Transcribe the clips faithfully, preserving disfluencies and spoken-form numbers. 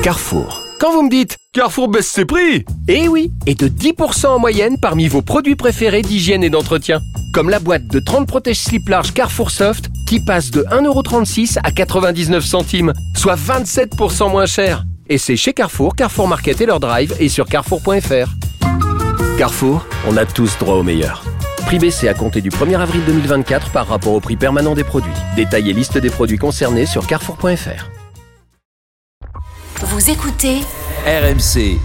Carrefour. Quand vous me dites « Carrefour baisse ses prix !» Eh oui, et de dix pour cent en moyenne parmi vos produits préférés d'hygiène et d'entretien. Comme la boîte de trente protège-slip large Carrefour Soft qui passe de un euro trente-six à quatre-vingt-dix-neuf centimes, soit vingt-sept pour cent moins cher. Et c'est chez Carrefour, Carrefour Market et leur drive et sur carrefour point f r. Carrefour, on a tous droit au meilleur. Prix baissé à compter du premier avril deux mille vingt-quatre par rapport au prix permanent des produits. Détail et liste des produits concernés sur carrefour point f r. Vous écoutez R M C.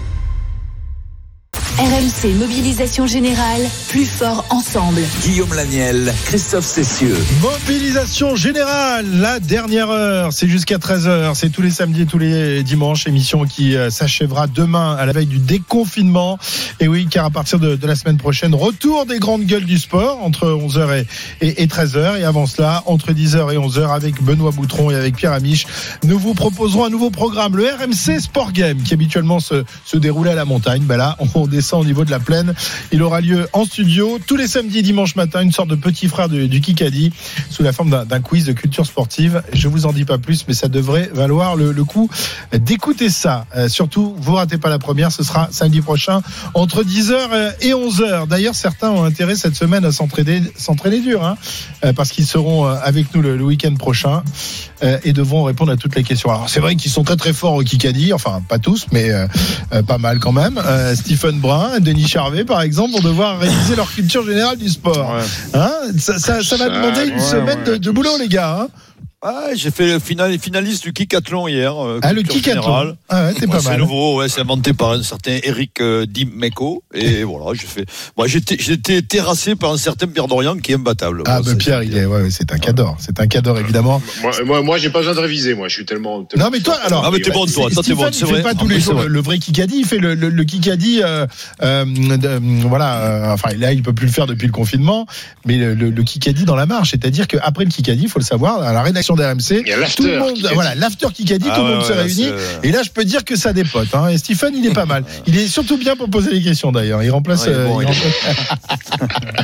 R M C Mobilisation Générale, plus fort ensemble. Guillaume Laniel, Christophe Cessieux. Mobilisation Générale, la dernière heure, c'est jusqu'à treize heures, c'est tous les samedis et tous les dimanches, émission qui euh, s'achèvera demain à la veille du déconfinement. Et oui, car à partir de, de la semaine prochaine, retour des grandes gueules du sport entre onze heures et, et, et treize heures. Et avant cela, entre dix heures et onze heures, avec Benoît Boutron et avec Pierre Amiche, nous vous proposerons un nouveau programme, le R M C Sport Game, qui habituellement se, se déroulait à la montagne. Ben là, on descend au niveau de la plaine. Il aura lieu en studio tous les samedis et dimanches matin, une sorte de petit frère de, du Kikadi sous la forme d'un, d'un quiz de culture sportive. Je vous en dis pas plus, mais ça devrait valoir le, le coup d'écouter ça. Euh, surtout, vous ratez pas la première, ce sera samedi prochain entre dix heures et onze heures. D'ailleurs, certains ont intérêt cette semaine à s'entraîner, s'entraîner dur, hein, euh, parce qu'ils seront avec nous le, le week-end prochain euh, et devront répondre à toutes les questions. Alors, c'est vrai qu'ils sont très très forts au Kikadi, enfin pas tous, mais euh, euh, pas mal quand même. Euh, Stephen Brun, Denis Charvet par exemple vont devoir réviser leur culture générale du sport. Ouais. Hein, ça, ça, ça va demander une ouais, semaine ouais. de, de boulot les gars. Hein. Ah, j'ai fait le final, finaliste du Kikathlon hier. Euh, ah, le Kikathlon. Ah ouais, c'est pas ouais, mal. C'est nouveau, ouais, c'est inventé par un certain Eric euh, Dimeco. Et voilà, j'ai fait. Moi, j'étais, j'étais terrassé par un certain Pierre Dorian qui est imbattable. Ah, bon, bah, Pierre, il est, ouais, c'est un cador. C'est un cador, évidemment. Moi, moi, moi, j'ai pas besoin de réviser, moi, je suis tellement. tellement non, mais toi, alors. Ah, mais t'es bon, toi, toi, t'es bon, c'est vrai. Il fait pas tous les jours le vrai Kikadi, il fait le, le, le Kikadi, euh, euh, de, voilà, euh, enfin, là, il peut plus le faire depuis le confinement, mais le, le, le Kikadi dans la marche. C'est-à-dire qu'après le Kikadi, il faut le savoir, à la rédaction d'R M C, tout le monde, voilà, l'after Kikadi, ah, tout le monde ouais, se ouais, réunit. Et là, je peux dire que ça dépote. Hein. Et Stephen, il est pas mal. Il est surtout bien pour poser les questions d'ailleurs. Il remplace. Ouais, bon, euh, il remplace...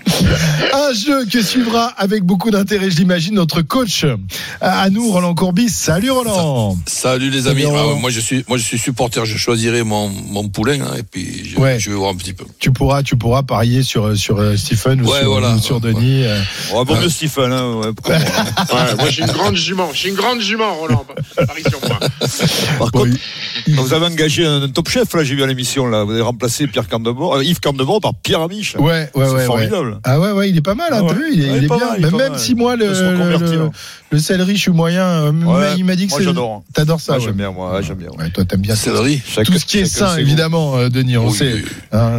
Un jeu que suivra avec beaucoup d'intérêt, je l'imagine, notre coach à nous, Roland Courbis. Salut Roland. Salut les amis. Salut, ah, moi je suis, moi je suis supporter. Je choisirai mon mon poulain hein, et puis je, ouais. je vais voir un petit peu. Tu pourras, tu pourras parier sur sur Stephen ou ouais, sur, voilà. ou sur Denis. Ouais, ouais bon, mieux Stephen. Hein, ouais, ouais, moi je suis une grande jument. Je suis une grande jument, Roland. Parie sur moi. Par contre, oui. Vous avez engagé un top chef là. J'ai vu à l'émission là. Vous avez remplacé Pierre Candebord, euh, Yves Candebord par Pierre Amiche. Ouais, ouais, c'est ouais. formidable. Ouais. Ah ouais, ouais, il est pas mal. Hein, ah ouais. T'as vu, il est, ouais, il est bien. Mal, même, même si moi le le, le, le céleri, je suis moyen. Ouais, il m'a dit que moi, c'est. J'adore. T'adores ça. Moi, ouais. J'aime bien, moi. J'aime bien. Ouais, toi, t'aimes bien céleri. Chaque, tout ce qui est sain, évidemment, euh, Denis. On oui, sait. Oui. Hein.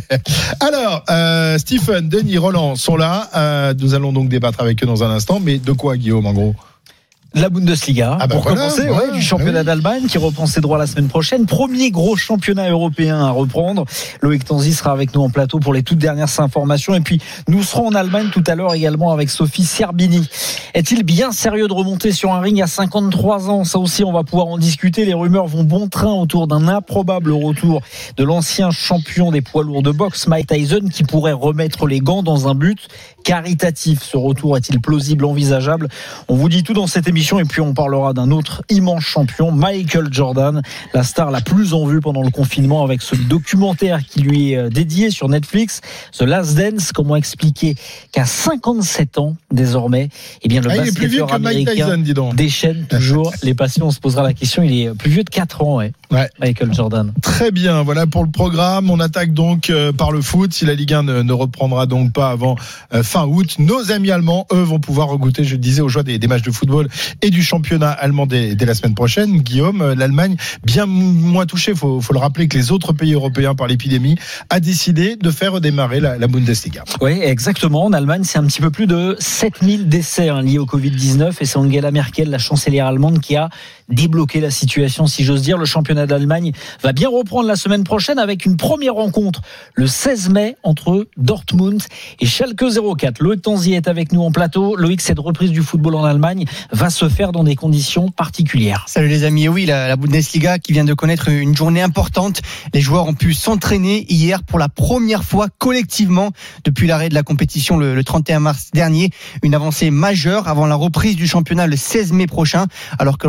Alors, euh, Stephen, Denis, Roland sont là. Euh, nous allons donc débattre avec eux dans un instant. Mais de quoi, Guillaume, en gros? La Bundesliga, ah bah pour voilà, commencer, voilà, ouais, du championnat oui. d'Allemagne qui reprend ses droits la semaine prochaine. Premier gros championnat européen à reprendre. Loïc Tanzi sera avec nous en plateau pour les toutes dernières informations. Et puis, nous serons en Allemagne tout à l'heure également avec Sophie Serbini. Est-il bien sérieux de remonter sur un ring à cinquante-trois ans? Ça aussi, on va pouvoir en discuter. Les rumeurs vont bon train autour d'un improbable retour de l'ancien champion des poids lourds de boxe, Mike Tyson, qui pourrait remettre les gants dans un but caritatif. Ce retour est-il plausible, envisageable? On vous dit tout dans cette émission. Et puis on parlera d'un autre immense champion, Michael Jordan, la star la plus en vue pendant le confinement, avec ce documentaire qui lui est dédié sur Netflix, The Last Dance. Comment expliquer qu'à cinquante-sept ans désormais, eh bien le ah, basketteur américain Tyson, déchaîne toujours les passions. On se posera la question, il est plus vieux de quatre ans, ouais. Ouais. Michael Jordan. Très bien, voilà pour le programme. On attaque donc euh, par le foot. Si la Ligue un ne, ne reprendra donc pas avant euh, fin août, nos amis allemands, eux, vont pouvoir regoûter, je le disais, aux joies des, des matchs de football et du championnat allemand dès, dès la semaine prochaine. Guillaume, l'Allemagne, bien moins touchée, il faut, faut le rappeler, que les autres pays européens par l'épidémie, a décidé de faire redémarrer la, la Bundesliga. Oui, exactement. En Allemagne, c'est un petit peu plus de sept mille décès hein, liés au covid dix-neuf, et c'est Angela Merkel, la chancelière allemande, qui a débloqué la situation, si j'ose dire. Le championnat d'Allemagne va bien reprendre la semaine prochaine avec une première rencontre le seize mai entre Dortmund et Schalke zéro quatre. Loïc Tanzi est avec nous en plateau. Loïc, cette reprise du football en Allemagne va se faire dans des conditions particulières. Salut les amis, oui, la, la Bundesliga qui vient de connaître une journée importante. Les joueurs ont pu s'entraîner hier pour la première fois collectivement depuis l'arrêt de la compétition le, le trente et un mars dernier. Une avancée majeure avant la reprise du championnat le seize mai prochain, alors que l'entraînement reste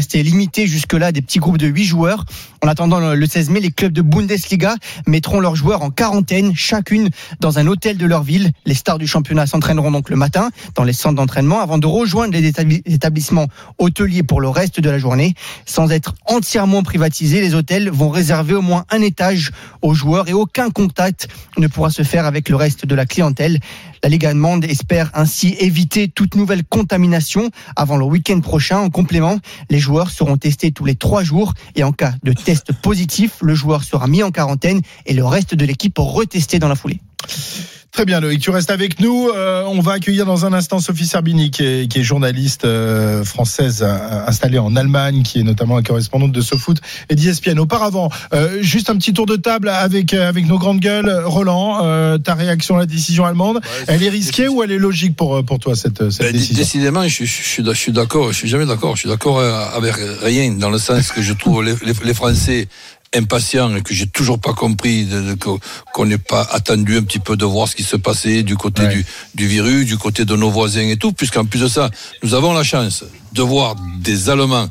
resté limité jusque-là à des petits groupes de huit joueurs. En attendant le seize mai, les clubs de Bundesliga mettront leurs joueurs en quarantaine, chacune dans un hôtel de leur ville. Les stars du championnat s'entraîneront donc le matin dans les centres d'entraînement avant de rejoindre les établissements hôteliers pour le reste de la journée. Sans être entièrement privatisés, les hôtels vont réserver au moins un étage aux joueurs et aucun contact ne pourra se faire avec le reste de la clientèle. La Ligue allemande espère ainsi éviter toute nouvelle contamination avant le week-end prochain. En complément, les joueurs seront testés tous les trois jours et en cas de test positif, le joueur sera mis en quarantaine et le reste de l'équipe retesté dans la foulée. Très bien Loïc, tu restes avec nous. Euh, on va accueillir dans un instant Sophie Sarbini qui est, qui est journaliste euh, française euh, installée en Allemagne, qui est notamment la correspondante de SoFoot et d'E S P N. Auparavant, euh, juste un petit tour de table avec, avec nos grandes gueules. Roland, euh, ta réaction à la décision allemande, ouais, elle est risquée ou elle est logique pour, pour toi cette, cette ben, décision? Décidément, je, je, je, je suis d'accord, je suis jamais d'accord, je suis d'accord avec rien, dans le sens que je trouve les, les, les Français impatient et que j'ai toujours pas compris de, de, qu'on n'ait pas attendu un petit peu de voir ce qui se passait du côté ouais. du, du virus, du côté de nos voisins et tout, puisqu'en plus de ça, nous avons la chance de voir des Allemands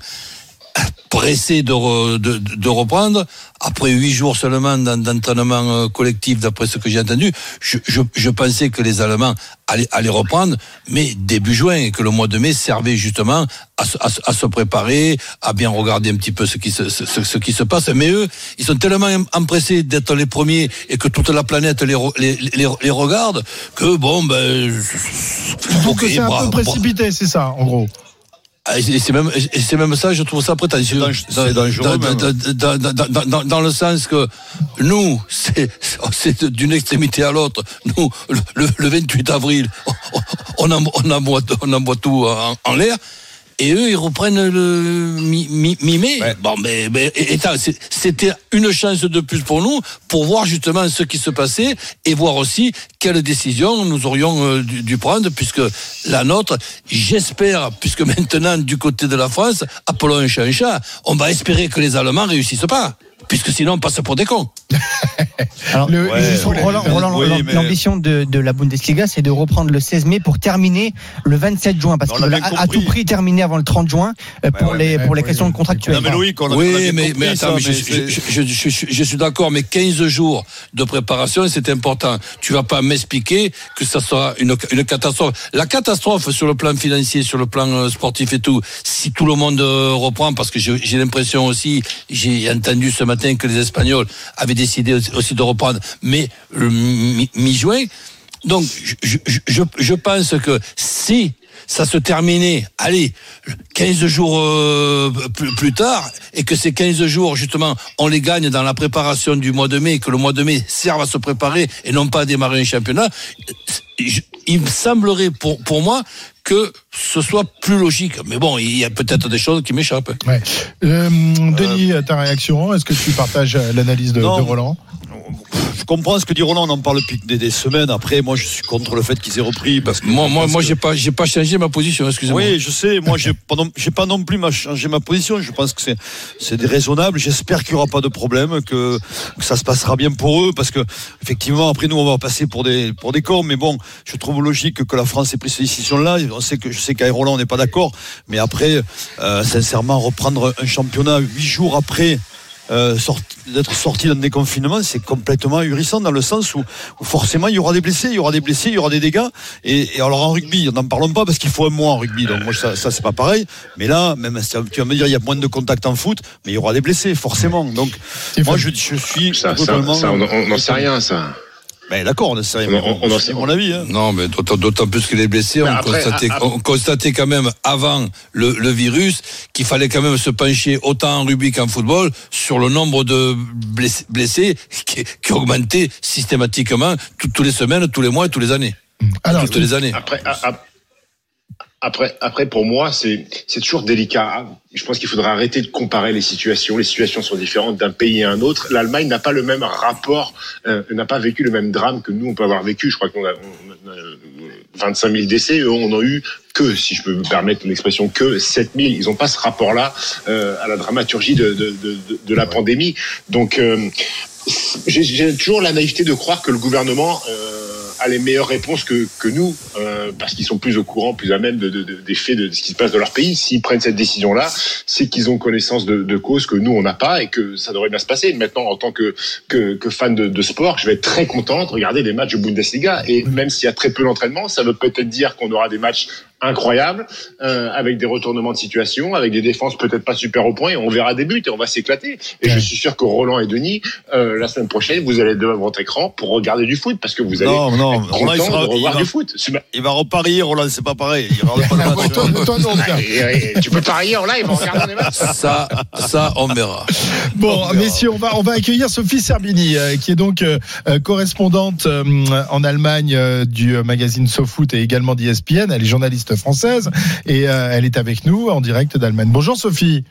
pressés de, re, de, de reprendre après huit jours seulement d'entraînement collectif, d'après ce que j'ai entendu. Je, je, je pensais que les Allemands allaient, allaient reprendre, mais début juin, et que le mois de mai servait justement à, à, à se préparer, à bien regarder un petit peu ce qui se, ce, ce qui se passe. Mais eux, ils sont tellement empressés d'être les premiers et que toute la planète les, les, les, les regarde que bon, ben, okay, que c'est un bra, peu précipité, bra. C'est ça, en gros. Et c'est même, et c'est même ça, je trouve ça prétentieux. C'est dangereux. Dans, dans, dans, dans, dans, dans le sens que nous, c'est, c'est d'une extrémité à l'autre. Nous, le, le vingt-huit avril, on envoie, on envoie, on envoie tout en, en l'air. Et eux, ils reprennent le mi, mi, mi-mai. Ouais. Bon, mais, mais étant, c'était une chance de plus pour nous, pour voir justement ce qui se passait et voir aussi quelle décision nous aurions euh, dû, dû prendre, puisque la nôtre, j'espère, puisque maintenant, du côté de la France, appelons un chat un chat, on va espérer que les Allemands réussissent pas. Puisque sinon on passe pour des cons. Alors, le, ouais, Roland, Roland, oui, mais... l'ambition de, de la Bundesliga, c'est de reprendre le seize mai pour terminer le vingt-sept juin, parce qu'ils veulent à, à tout prix terminer avant le trente juin euh, pour, ouais, les, ouais, pour les ouais, questions ouais. contractuelles. Non, mais Loïc, on a, oui, on mais, mais attends, mais je, je, je, je, je, je suis d'accord, mais quinze jours de préparation, c'est important. Tu vas pas m'expliquer que ça sera une, une catastrophe. La catastrophe sur le plan financier, sur le plan sportif et tout, si tout le monde reprend, parce que j'ai, j'ai l'impression aussi, j'ai entendu ce matin que les Espagnols avaient décidé aussi de reprendre, mais le mi-juin. Donc, je, je, je pense que si ça se terminait, allez, quinze jours euh, plus, plus tard, et que ces quinze jours, justement, on les gagne dans la préparation du mois de mai, et que le mois de mai serve à se préparer et non pas à démarrer un championnat, je, il me semblerait pour, pour moi que ce soit plus logique. Mais bon, il y a peut-être des choses qui m'échappent. Ouais. Euh, Denis, ta réaction, est-ce que tu partages l'analyse de, de Roland ? Je comprends ce que dit Roland, on en parle depuis des, des semaines. Après, moi, je suis contre le fait qu'ils aient repris parce que moi, moi, moi, que... j'ai pas, j'ai pas changé ma position. Excusez-moi. Oui, je sais. Moi, j'ai pas, non, j'ai pas non plus changé ma position. Je pense que c'est, c'est déraisonnable. J'espère qu'il y aura pas de problème, que, que ça se passera bien pour eux, parce que effectivement, après nous, on va passer pour des, pour des cons. Mais bon, je trouve logique que la France ait pris cette décision-là. On sait que, je sais qu'avec Roland, on n'est pas d'accord. Mais après, euh, sincèrement, reprendre un championnat huit jours après. Euh, sorti, d'être sorti d'un déconfinement, c'est complètement ahurissant dans le sens où, où forcément il y aura des blessés, il y aura des blessés, il y aura des dégâts. Et, et alors en rugby, n'en parlons pas parce qu'il faut un mois en rugby, donc moi ça, ça c'est pas pareil. Mais là, même tu vas me dire il y a moins de contacts en foot, mais il y aura des blessés forcément. Donc moi je, je suis ça, totalement. Ça, ça, on n'en sait rien ça. Ben d'accord, on sait, on, on, on, c'est mon avis. Hein. Non, mais d'autant, d'autant plus que les blessés, on, après, constatait, à, à... on constatait quand même avant le, le virus qu'il fallait quand même se pencher autant en rugby qu'en football sur le nombre de blessés, blessés qui, qui augmentait systématiquement tout, tous les semaines, tous les mois et tous les années. Alors, toutes les années. Après, à, à... Après, après, pour moi, c'est, c'est toujours délicat. Je pense qu'il faudra arrêter de comparer les situations. Les situations sont différentes d'un pays à un autre. L'Allemagne n'a pas le même rapport, euh, n'a pas vécu le même drame que nous, on peut avoir vécu. Je crois qu'on a, on a vingt-cinq mille décès. Eux, on a eu que, si je peux me permettre l'expression, que sept mille. Ils n'ont pas ce rapport-là euh, à la dramaturgie de, de, de, de la pandémie. Donc, euh, j'ai, j'ai toujours la naïveté de croire que le gouvernement... Euh, a les meilleures réponses que, que nous, euh, parce qu'ils sont plus au courant, plus à même de, de, de, des faits de, de ce qui se passe dans leur pays. S'ils prennent cette décision-là, c'est qu'ils ont connaissance de, de cause que nous, on n'a pas et que ça devrait bien se passer. Maintenant, en tant que, que, que fan de, de sport, je vais être très content de regarder des matchs de Bundesliga. Et même s'il y a très peu d'entraînement, ça veut peut-être dire qu'on aura des matchs incroyables, euh, avec des retournements de situation, avec des défenses peut-être pas super au point, et on verra des buts et on va s'éclater. Et ouais. je suis sûr que Roland et Denis, euh, la semaine prochaine, vous allez devant votre écran pour regarder du foot, parce que vous allez non, non, être content il sera, de revoir il va, du foot. Il va reparier, Roland, c'est pas pareil. Il va pas le match. toi, toi, non, tu peux parier en live en regardant les matchs. Ça, ça, on verra. Bon, on verra. messieurs, on va, on va accueillir Sophie Serbini, euh, qui est donc euh, correspondante euh, en Allemagne euh, du magazine SoFoot et également d'E S P N. Elle est journaliste française. Et euh, elle est avec nous en direct d'Allemagne. Bonjour Sophie.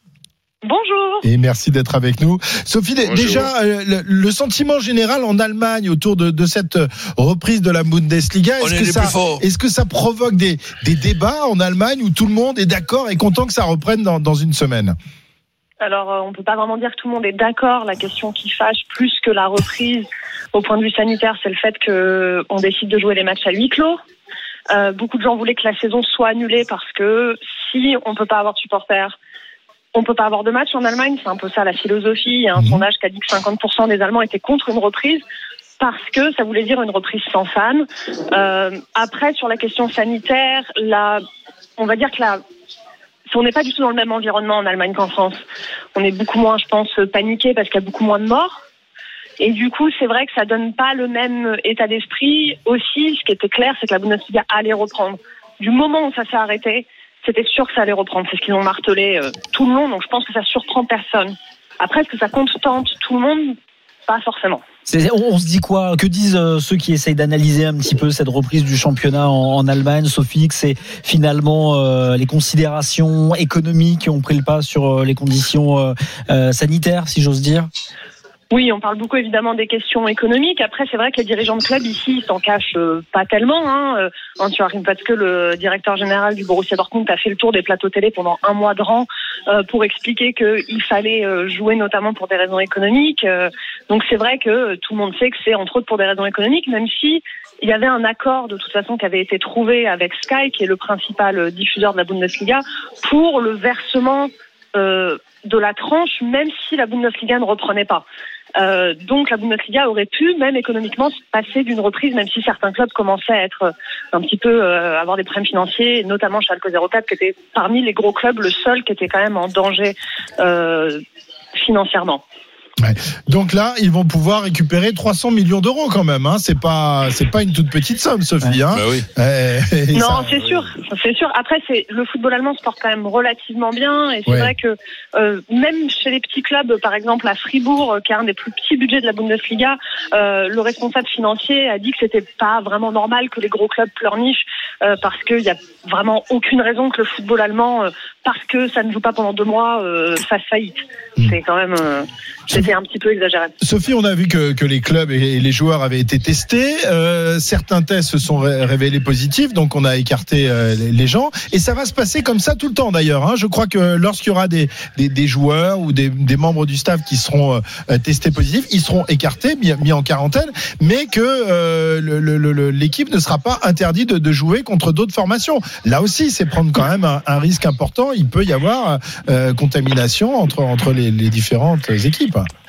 Bonjour. Et merci d'être avec nous. Sophie, Bonjour. déjà, euh, le, le sentiment général en Allemagne autour de, de cette reprise de la Bundesliga, est-ce, est que ça, est-ce que ça provoque des, des débats en Allemagne où tout le monde est d'accord et content que ça reprenne dans, dans une semaine ? Alors, euh, on ne peut pas vraiment dire que tout le monde est d'accord. La question qui fâche plus que la reprise au point de vue sanitaire, c'est le fait qu'on décide de jouer les matchs à huis clos. Euh, beaucoup de gens voulaient que la saison soit annulée parce que si on peut pas avoir de supporters, on peut pas avoir de match en Allemagne. C'est un peu ça la philosophie. Il y a un mmh. sondage qui a dit que cinquante pour cent des Allemands étaient contre une reprise parce que ça voulait dire une reprise sans fans. Euh, après, sur la question sanitaire, la, on va dire que la, on n'est pas du tout dans le même environnement en Allemagne qu'en France. On est beaucoup moins, je pense, paniqué parce qu'il y a beaucoup moins de morts. Et du coup, c'est vrai que ça donne pas le même état d'esprit. Aussi, ce qui était clair, c'est que la Bundesliga allait reprendre. Du moment où ça s'est arrêté, c'était sûr que ça allait reprendre. C'est ce qu'ils ont martelé euh, tout le long. Donc, je pense que ça surprend personne. Après, est-ce que ça contente tout le monde ? Pas forcément. C'est, on, on se dit quoi ? Que disent euh, ceux qui essayent d'analyser un petit peu cette reprise du championnat en, en Allemagne ? Sophie, que c'est finalement euh, les considérations économiques qui ont pris le pas sur euh, les conditions euh, euh, sanitaires, si j'ose dire ? Oui, on parle beaucoup évidemment des questions économiques. Après, c'est vrai que les dirigeants de club ici, ils s'en cachent euh, pas tellement. Hein. Euh, tu arrives parce que le directeur général du Borussia Dortmund a fait le tour des plateaux télé pendant un mois de rang euh, pour expliquer qu'il fallait euh, jouer notamment pour des raisons économiques. Euh, donc c'est vrai que tout le monde sait que c'est entre autres pour des raisons économiques, même si il y avait un accord de toute façon qui avait été trouvé avec Sky, qui est le principal diffuseur de la Bundesliga, pour le versement euh, de la tranche, même si la Bundesliga ne reprenait pas. Euh, donc la Bundesliga aurait pu, même économiquement, se passer d'une reprise, même si certains clubs commençaient à être un petit peu euh, avoir des problèmes financiers, notamment Schalke zéro quatre, qui était parmi les gros clubs le seul qui était quand même en danger euh, financièrement. Ouais. Donc là, ils vont pouvoir récupérer trois cents millions d'euros quand même. Hein. C'est pas, c'est pas une toute petite somme, Sophie. Hein. Bah oui. Et, et non, ça, c'est sûr, c'est sûr. Après, c'est le football allemand se porte quand même relativement bien, et c'est ouais. vrai que euh, même chez les petits clubs, par exemple à Fribourg, qui a un des plus petits budgets de la Bundesliga, euh, le responsable financier a dit que c'était pas vraiment normal que les gros clubs pleurnichent, euh, parce qu'il y a vraiment aucune raison que le football allemand, euh, parce que ça ne joue pas pendant deux mois, euh, fasse faillite. Mmh. C'est quand même. Euh, C'était un petit peu exagéré. Sophie, on a vu que, que les clubs et les joueurs avaient été testés. Euh, certains tests se sont ré- révélés positifs, donc on a écarté euh, les, les gens. Et ça va se passer comme ça tout le temps d'ailleurs. Hein. Je crois que lorsqu'il y aura des, des, des joueurs ou des, des membres du staff qui seront euh, testés positifs, ils seront écartés, mis, mis en quarantaine, mais que euh, le, le, le, l'équipe ne sera pas interdite de, de jouer contre d'autres formations. Là aussi, c'est prendre quand même un, un risque important. Il peut y avoir euh, contamination entre, entre les, les différentes équipes.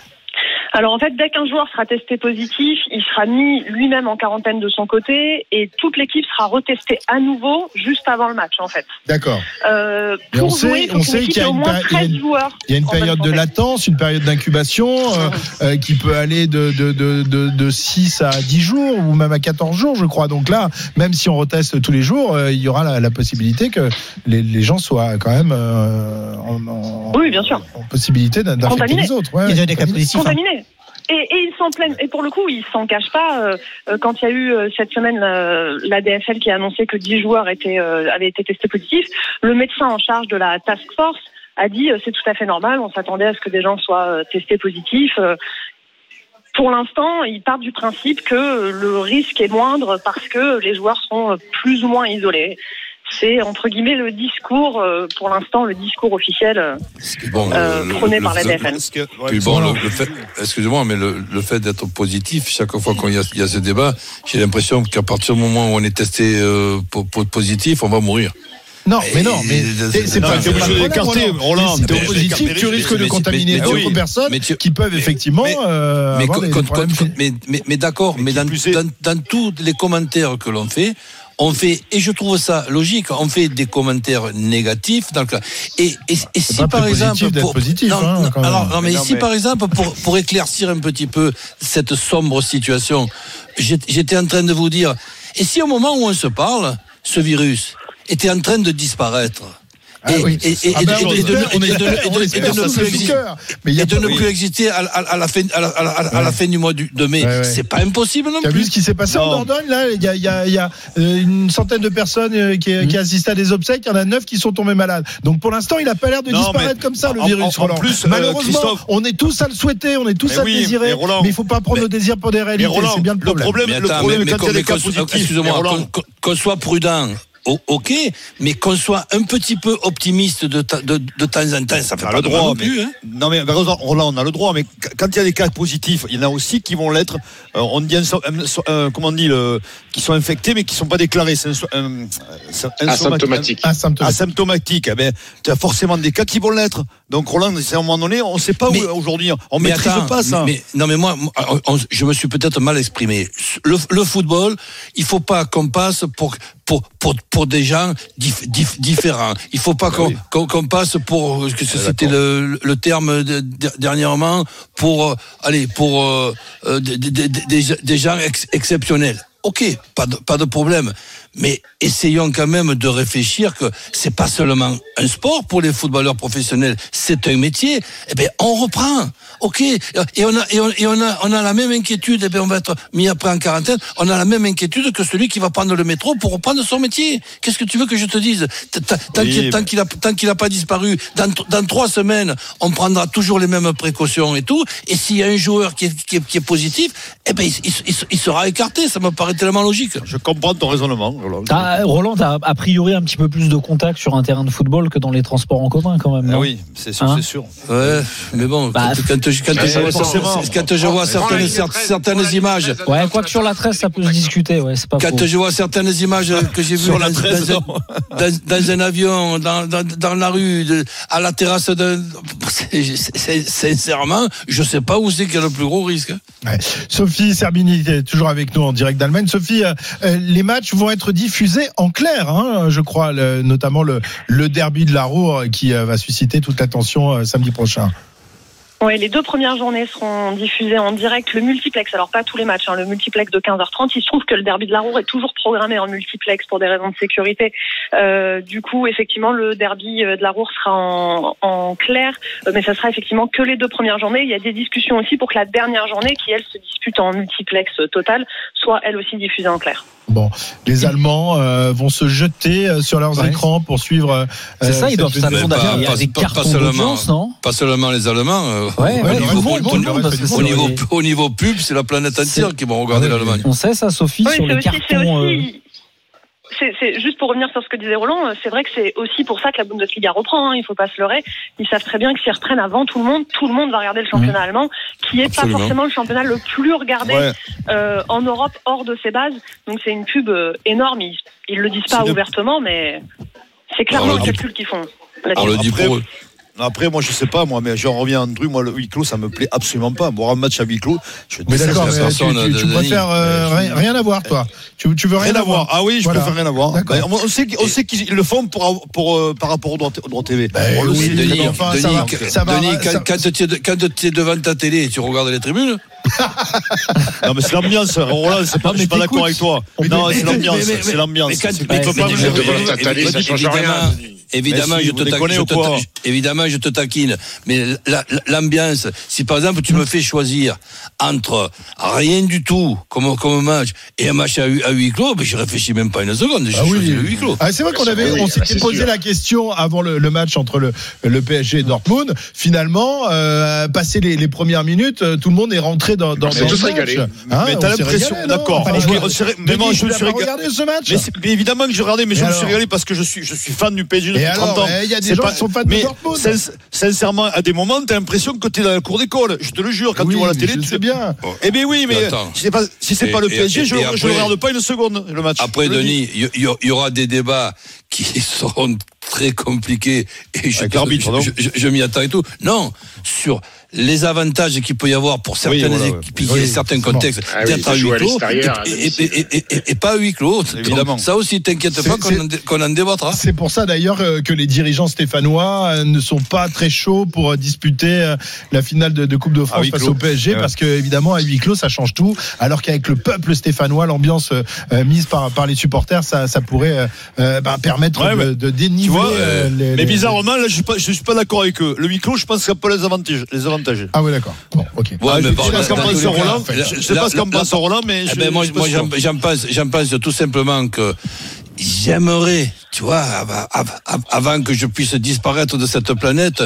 Alors en fait, dès qu'un joueur sera testé positif, il sera mis lui-même en quarantaine de son côté et toute l'équipe sera retestée à nouveau juste avant le match en fait. D'accord. Euh, pour on sait, jouer, on sait qu'il y a une, treize joueurs. Il y a une période de latence, une période d'incubation euh, euh, qui peut aller de, de, de, de, de six à dix jours ou même à quatorze jours, je crois. Donc là, même si on reteste tous les jours, euh, il y aura la, la possibilité que les, les gens soient quand même euh, en, en, oui, bien sûr. en possibilité d'infecter Contaminé. les autres. Ouais, il y a des cas positifs. Contaminés. Et, et ils s'en plaignent. Et pour le coup, ils s'en cachent pas. Euh, quand il y a eu euh, cette semaine la, la D F L qui a annoncé que dix joueurs étaient, euh, avaient été testés positifs, le médecin en charge de la task force a dit euh, c'est tout à fait normal. On s'attendait à ce que des gens soient euh, testés positifs. Euh, pour l'instant, ils partent du principe que le risque est moindre parce que les joueurs sont plus ou moins isolés. c'est entre guillemets le discours, euh, pour l'instant, le discours officiel euh, bon, euh, le, prôné le, par le, la D F L. Que, ouais, puis bon, le, le fait, excusez-moi, mais le, le fait d'être positif, chaque fois qu'il y a, il y a ce débat, j'ai l'impression qu'à partir du moment où on est testé euh, positif, on va mourir. Non, mais non, mais c'est, c'est non, pas, t'es obligé d'écarter, Roland. T'es positif, tu risques de contaminer d'autres personnes qui peuvent effectivement euh, avoir des problèmes. Mais, mais, mais d'accord, mais dans, dans, dans tous les commentaires que l'on fait, on fait, et je trouve ça logique, on fait des commentaires négatifs dans le cas. Et, et, et si par exemple, pour, positif, non, hein, non, alors, non, mais, mais si mais... par exemple, pour, pour éclaircir un petit peu cette sombre situation, j'étais en train de vous dire, et si au moment où on se parle, ce virus était en train de disparaître. Ah et, oui. et, et, ah ben et, et de ne plus exister à, à, à la fin à la, à la, à la fin du mois de mai, ouais, ouais. C'est pas impossible non plus. T'as vu ce qui s'est passé non. en Dordogne là? Il y a, il y a, il y a une centaine de personnes qui, mmh. qui assistent à des obsèques. Il y en a neuf qui sont tombés malades. Donc pour l'instant, il a pas l'air de non, disparaître comme ça le en, virus. En, en plus, malheureusement, euh, on est tous à le souhaiter, on est tous mais à le oui, désirer, mais, Roland, mais il faut pas prendre mais, nos désirs pour des réalités. Roland, c'est bien le problème. Le problème, le problème quand il y a des cas positifs. Excusez-moi, qu'on soit prudent. Ok, mais qu'on soit un petit peu optimiste de, ta, de, de temps en temps, ça fait on pas le droit. Mais, plus, hein. Non mais Roland, on a le droit, mais quand il y a des cas positifs, il y en a aussi qui vont l'être. Euh, on dit, un, euh, comment on dit, le, qui sont infectés, mais qui sont pas déclarés. C'est un, un, un asymptomatique. Asymptomatique. Asymptomatique. Eh ben, tu as forcément des cas qui vont l'être. Donc Roland, c'est à un moment donné, on ne sait pas mais, où aujourd'hui. On ne maîtrise attends, pas ça. Mais, non mais moi, on, je me suis peut-être mal exprimé. Le, le football, il faut pas qu'on passe pour pour pour pour des gens dif, dif, différents. Il faut pas qu'on, oui. qu'on, qu'on passe pour que c'était le, le terme de, de, dernièrement pour euh, allez pour euh, des, des, des, des gens ex, exceptionnels. Ok, pas de, pas de problème. Mais essayons quand même de réfléchir que c'est pas seulement un sport pour les footballeurs professionnels, c'est un métier. Eh bien, on reprend. Ok. Et on a, et on, et on a, on a la même inquiétude. Eh bien, on va être mis après en quarantaine. On a la même inquiétude que celui qui va prendre le métro pour reprendre son métier. Qu'est-ce que tu veux que je te dise? Tant oui, qu'il, tant qu'il a, tant qu'il a pas disparu, dans, dans trois semaines, on prendra toujours les mêmes précautions et tout. Et s'il y a un joueur qui est, qui est, qui est positif, eh ben, il, il, il sera écarté. Ça me paraît tellement logique. Je comprends ton raisonnement. Ah, Roland, t'as a priori un petit peu plus de contact sur un terrain de football que dans les transports en commun quand même. Ah oui, c'est sûr, hein c'est sûr. Ouais, mais bon, bah, quand, quand, quand, quand, je, vois, quand je vois certaines, certaines images. Ouais, quoi que sur la treize, ça peut se discuter. Ouais, c'est pas quand faux. je vois certaines images que j'ai vues dans, dans, dans, dans un avion, dans, dans, dans la rue, de, à la terrasse d'un. Sincèrement, je sais pas où c'est qu'il y a le plus gros risque. Ouais. Sophie Serbini est toujours avec nous en direct d'Allemagne. Sophie, euh, les matchs vont être diffusés en clair, hein, je crois, le, notamment le, le derby de la Ruhr qui euh, va susciter toute l'attention euh, samedi prochain. Oui, les deux premières journées seront diffusées en direct. Le multiplex, alors pas tous les matchs, hein, le multiplex de quinze heures trente. Il se trouve que le derby de la Ruhr est toujours programmé en multiplex pour des raisons de sécurité. Euh, du coup, effectivement, le derby de la Ruhr sera en, en clair, mais ça sera effectivement que les deux premières journées. Il y a des discussions aussi pour que la dernière journée, qui elle se dispute en multiplex total, soit elle aussi diffusée en clair. Bon, les Allemands euh, vont se jeter sur leurs ouais. écrans pour suivre. Euh, c'est ça, ils doivent s'attendre à il y a des cartons d'audience, non ? Pas seulement les Allemands. Euh, ouais, ouais, au, niveau, au, niveau, au, niveau, au niveau pub, c'est la planète entière qui vont regarder ouais, l'Allemagne. On sait ça, Sophie, oui, sur les aussi, cartons. C'est, aussi, euh... c'est, c'est juste pour revenir sur ce que disait Roland. C'est vrai que c'est aussi pour ça que la Bundesliga reprend. Hein, il faut pas se leurrer. Ils savent très bien que s'ils reprennent avant tout le monde, tout le monde va regarder le championnat mmh. allemand, qui est Absolument. pas forcément le championnat le plus regardé ouais. euh, en Europe hors de ses bases. Donc c'est une pub euh, énorme. Ils, ils le disent pas c'est ouvertement, de... mais c'est clairement le calcul qu'ils font. On le dit pour eux. Après, moi, je sais pas, moi, mais j'en reviens à Andrew, moi, le huis clos, ça me plaît absolument pas. Voir un match à huis clos, je mais d'accord, mais tu, tu, tu préfères euh, rien, rien à voir, toi. Tu, tu veux rien, rien à voir. Ah oui, je voilà. préfère rien à voir. Ben, on sait, on sait qu'ils le font pour, pour, euh, par rapport au droit, au droit T V. Ben, on oui, Denis, Denis, enfin, Denis, ça va, ça va, Denis ça... quand, quand tu es devant ta télé, tu regardes les tribunes. Non, mais c'est l'ambiance, Roland, c'est pas, je suis pas d'accord avec toi. Non, c'est l'ambiance, c'est l'ambiance. Mais quand tu es devant ta télé, ça change rien. évidemment, si, je te taquine, je te ta... évidemment, je te taquine. Mais la, la, l'ambiance, si par exemple tu me fais choisir entre rien du tout comme, comme match et un match à, à huis clos, ben je réfléchis même pas une seconde. J'ai ah choisi oui. le huis clos. Ah, c'est vrai qu'on avait, oui, on s'était bah, posé sûr. la question avant le, le match entre le, le P S G et Dortmund. Finalement, euh, passé les, les premières minutes, tout le monde est rentré dans, dans, dans le match. Régalé. Hein, mais t'as l'impression, régalé, d'accord. Enfin, okay, okay. Mais moi, je me suis regardé ce match. Mais, mais évidemment que j'ai regardé, mais et je alors me suis régalé parce que je suis, je suis fan du P S G depuis trente ans. Il y a des gens pas, qui sont fans de Dortmund. Sincèrement, à des moments, t'as l'impression que t'es dans la cour d'école. Je te le jure, quand oui, tu vois la télé, tu sais bien. Eh bien oui, mais si c'est pas, si c'est et, pas le P S G, et, je ne le regarde pas une seconde, le match. Après, Denis, il y, y aura des débats qui seront très compliqués et je, je, je, je m'y attends et tout. Non, sur les avantages qu'il peut y avoir pour certaines oui, voilà, équipes, oui, certains contextes, ah, d'être oui, à huis clos et, et, et, et, et, et pas à huis clos. Évidemment. Ça aussi, t'inquiète c'est, pas qu'on en, qu'on en débattra. C'est pour ça d'ailleurs que les dirigeants stéphanois ne sont pas très chauds pour disputer la finale de, de Coupe de France face au P S G ouais. parce que évidemment à huis clos ça change tout. Alors qu'avec le peuple stéphanois, l'ambiance euh, mise par par les supporters, ça ça pourrait euh, bah, permettre ouais, de, de déniveler. Vois, euh, les, mais les, bizarrement, là, je suis pas, je suis pas d'accord avec eux. Le huis clos, je pense qu'il y a pas les avantages, les avantages. Ah oui, d'accord. Bon, ok. Ouais, ah, je sais pas ce qu'en pense Roland. Je sais pas ce qu'en pense Roland, mais eh ben moi, moi j'en, j'en pense, j'en pense tout simplement que j'aimerais, tu vois, avant que je puisse disparaître de cette planète,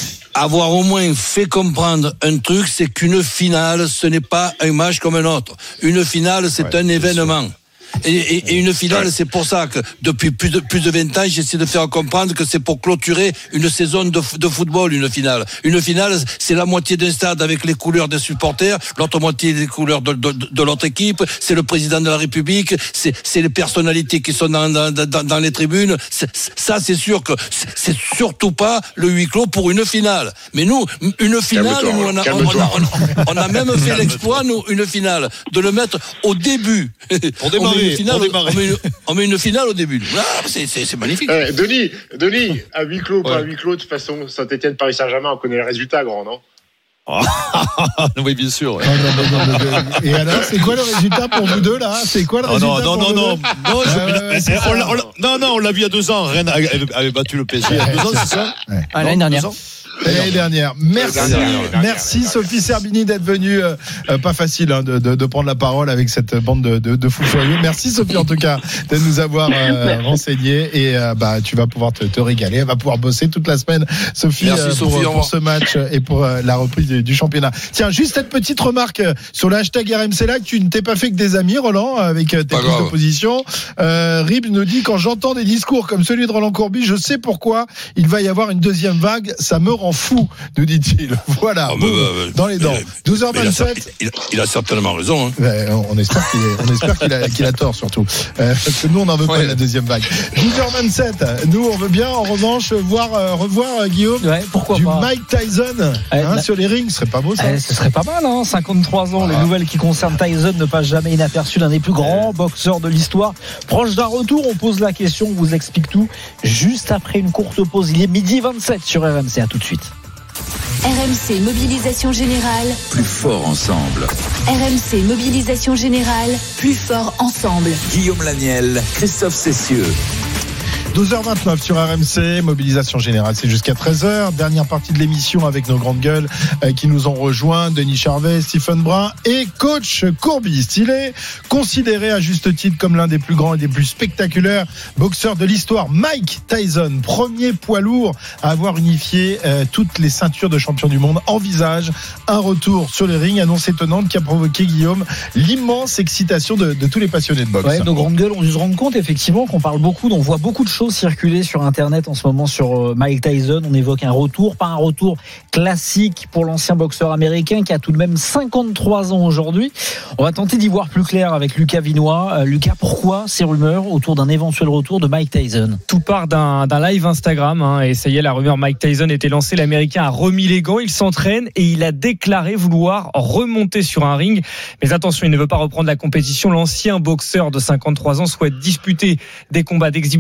avoir au moins fait comprendre un truc, c'est qu'une finale, ce n'est pas un match comme un autre. Une finale, c'est ouais, un événement. Et, et, et une finale, ouais. c'est pour ça que depuis plus de, plus de vingt ans, j'essaie de faire comprendre que c'est pour clôturer une saison de, de football, une finale. Une finale, c'est la moitié d'un stade avec les couleurs des supporters, l'autre moitié des couleurs de, de, de l'autre équipe, c'est le président de la République, c'est, c'est les personnalités qui sont dans, dans, dans, dans les tribunes. C'est, ça, c'est sûr que c'est, c'est surtout pas le huis clos pour une finale. Mais nous, une finale, nous, on, a, on, a, on, a, on a même fait l'exploit, nous, une finale, de le mettre au début. Pour démarrer. Une finale, on, on, met une, on met une finale au début. Ah, c'est, c'est, c'est magnifique. Euh, Denis, Denis, à huis clos, ouais. pas à huis clos, de toute façon, Saint-Etienne, Paris Saint-Germain, on connaît les résultats, grand, non? Oui, bien sûr. Ouais. Non, non, non, non, non, non. Et alors, c'est quoi le résultat pour vous deux là? C'est quoi le oh, résultat non, pour non, vous non, non, non, je, euh, ouais, on l'a, on l'a, non, non, on l'a vu il y a deux ans. Rennes avait, avait battu le P S G il y a deux ans, c'est ça? Ouais. Ah, l'année dernière. L'année dernière. Merci, dernière, dernière, merci dernière, Sophie Serbini d'être venue. Euh, euh, pas facile hein, de, de, de prendre la parole avec cette bande de, de, de fous furieux. Merci Sophie en tout cas de nous avoir euh, renseigné et euh, bah tu vas pouvoir te, te régaler. Elle va pouvoir bosser toute la semaine, Sophie, merci, euh, pour, Sophie, pour ce match et pour euh, la reprise du, du championnat. Tiens, juste cette petite remarque sur le hashtag R M C là que tu ne t'es pas fait que des amis, Roland, avec tes prises de position. Euh, Ribs nous dit quand j'entends des discours comme celui de Roland Courbis, je sais pourquoi il va y avoir une deuxième vague. Ça me rend fou, nous dit-il. Voilà, oh, bah, bah, dans les dents. douze heures vingt-sept. Il a, il a certainement raison. Hein. Ouais, on espère qu'il, est, on espère qu'il, a, qu'il a tort, surtout. Euh, parce que nous, on n'en veut ouais. pas la deuxième vague. douze heures vingt-sept. Nous, on veut bien, en revanche, voir, euh, revoir, euh, Guillaume, ouais, pourquoi du pas. Mike Tyson hein, la... sur les rings. Ce serait pas beau, ça euh, Ce serait pas mal, hein. cinquante-trois ans. Ah. Les nouvelles qui concernent Tyson ne passent jamais inaperçues d'un des plus grands boxeurs de l'histoire. Proche d'un retour, on pose la question, on vous explique tout. Juste après une courte pause. Il est midi vingt-sept sur R M C. À tout de suite. R M C Mobilisation Générale. Plus fort ensemble. R M C Mobilisation Générale. Plus fort ensemble. Guillaume Laniel, Christophe Cessieux. douze heures vingt-neuf sur R M C, mobilisation générale, c'est jusqu'à treize heures. Dernière partie de l'émission avec nos grandes gueules euh, qui nous ont rejoints, Denis Charvet, Stephen Brun et coach Courbis. Il est considéré à juste titre comme l'un des plus grands et des plus spectaculaires boxeurs de l'histoire. Mike Tyson, premier poids lourd à avoir unifié euh, toutes les ceintures de champion du monde, envisage un retour sur les rings, annonce étonnante qui a provoqué, Guillaume, l'immense excitation de, de tous les passionnés de boxe. Ouais, nos grandes gueules ont dû se rendre compte effectivement qu'on parle beaucoup, on voit beaucoup de choses circuler sur internet en ce moment sur Mike Tyson. On évoque un retour, pas un retour classique pour l'ancien boxeur américain qui a tout de même cinquante-trois ans aujourd'hui. On va tenter d'y voir plus clair avec Lucas Vinois. Euh, Lucas, pourquoi ces rumeurs autour d'un éventuel retour de Mike Tyson? Tout part d'un, d'un live Instagram hein, et ça y est, la rumeur Mike Tyson était lancée. L'Américain a remis les gants, il s'entraîne et il a déclaré vouloir remonter sur un ring. Mais attention, il ne veut pas reprendre la compétition. L'ancien boxeur de cinquante-trois ans souhaite disputer des combats d'exhibition afin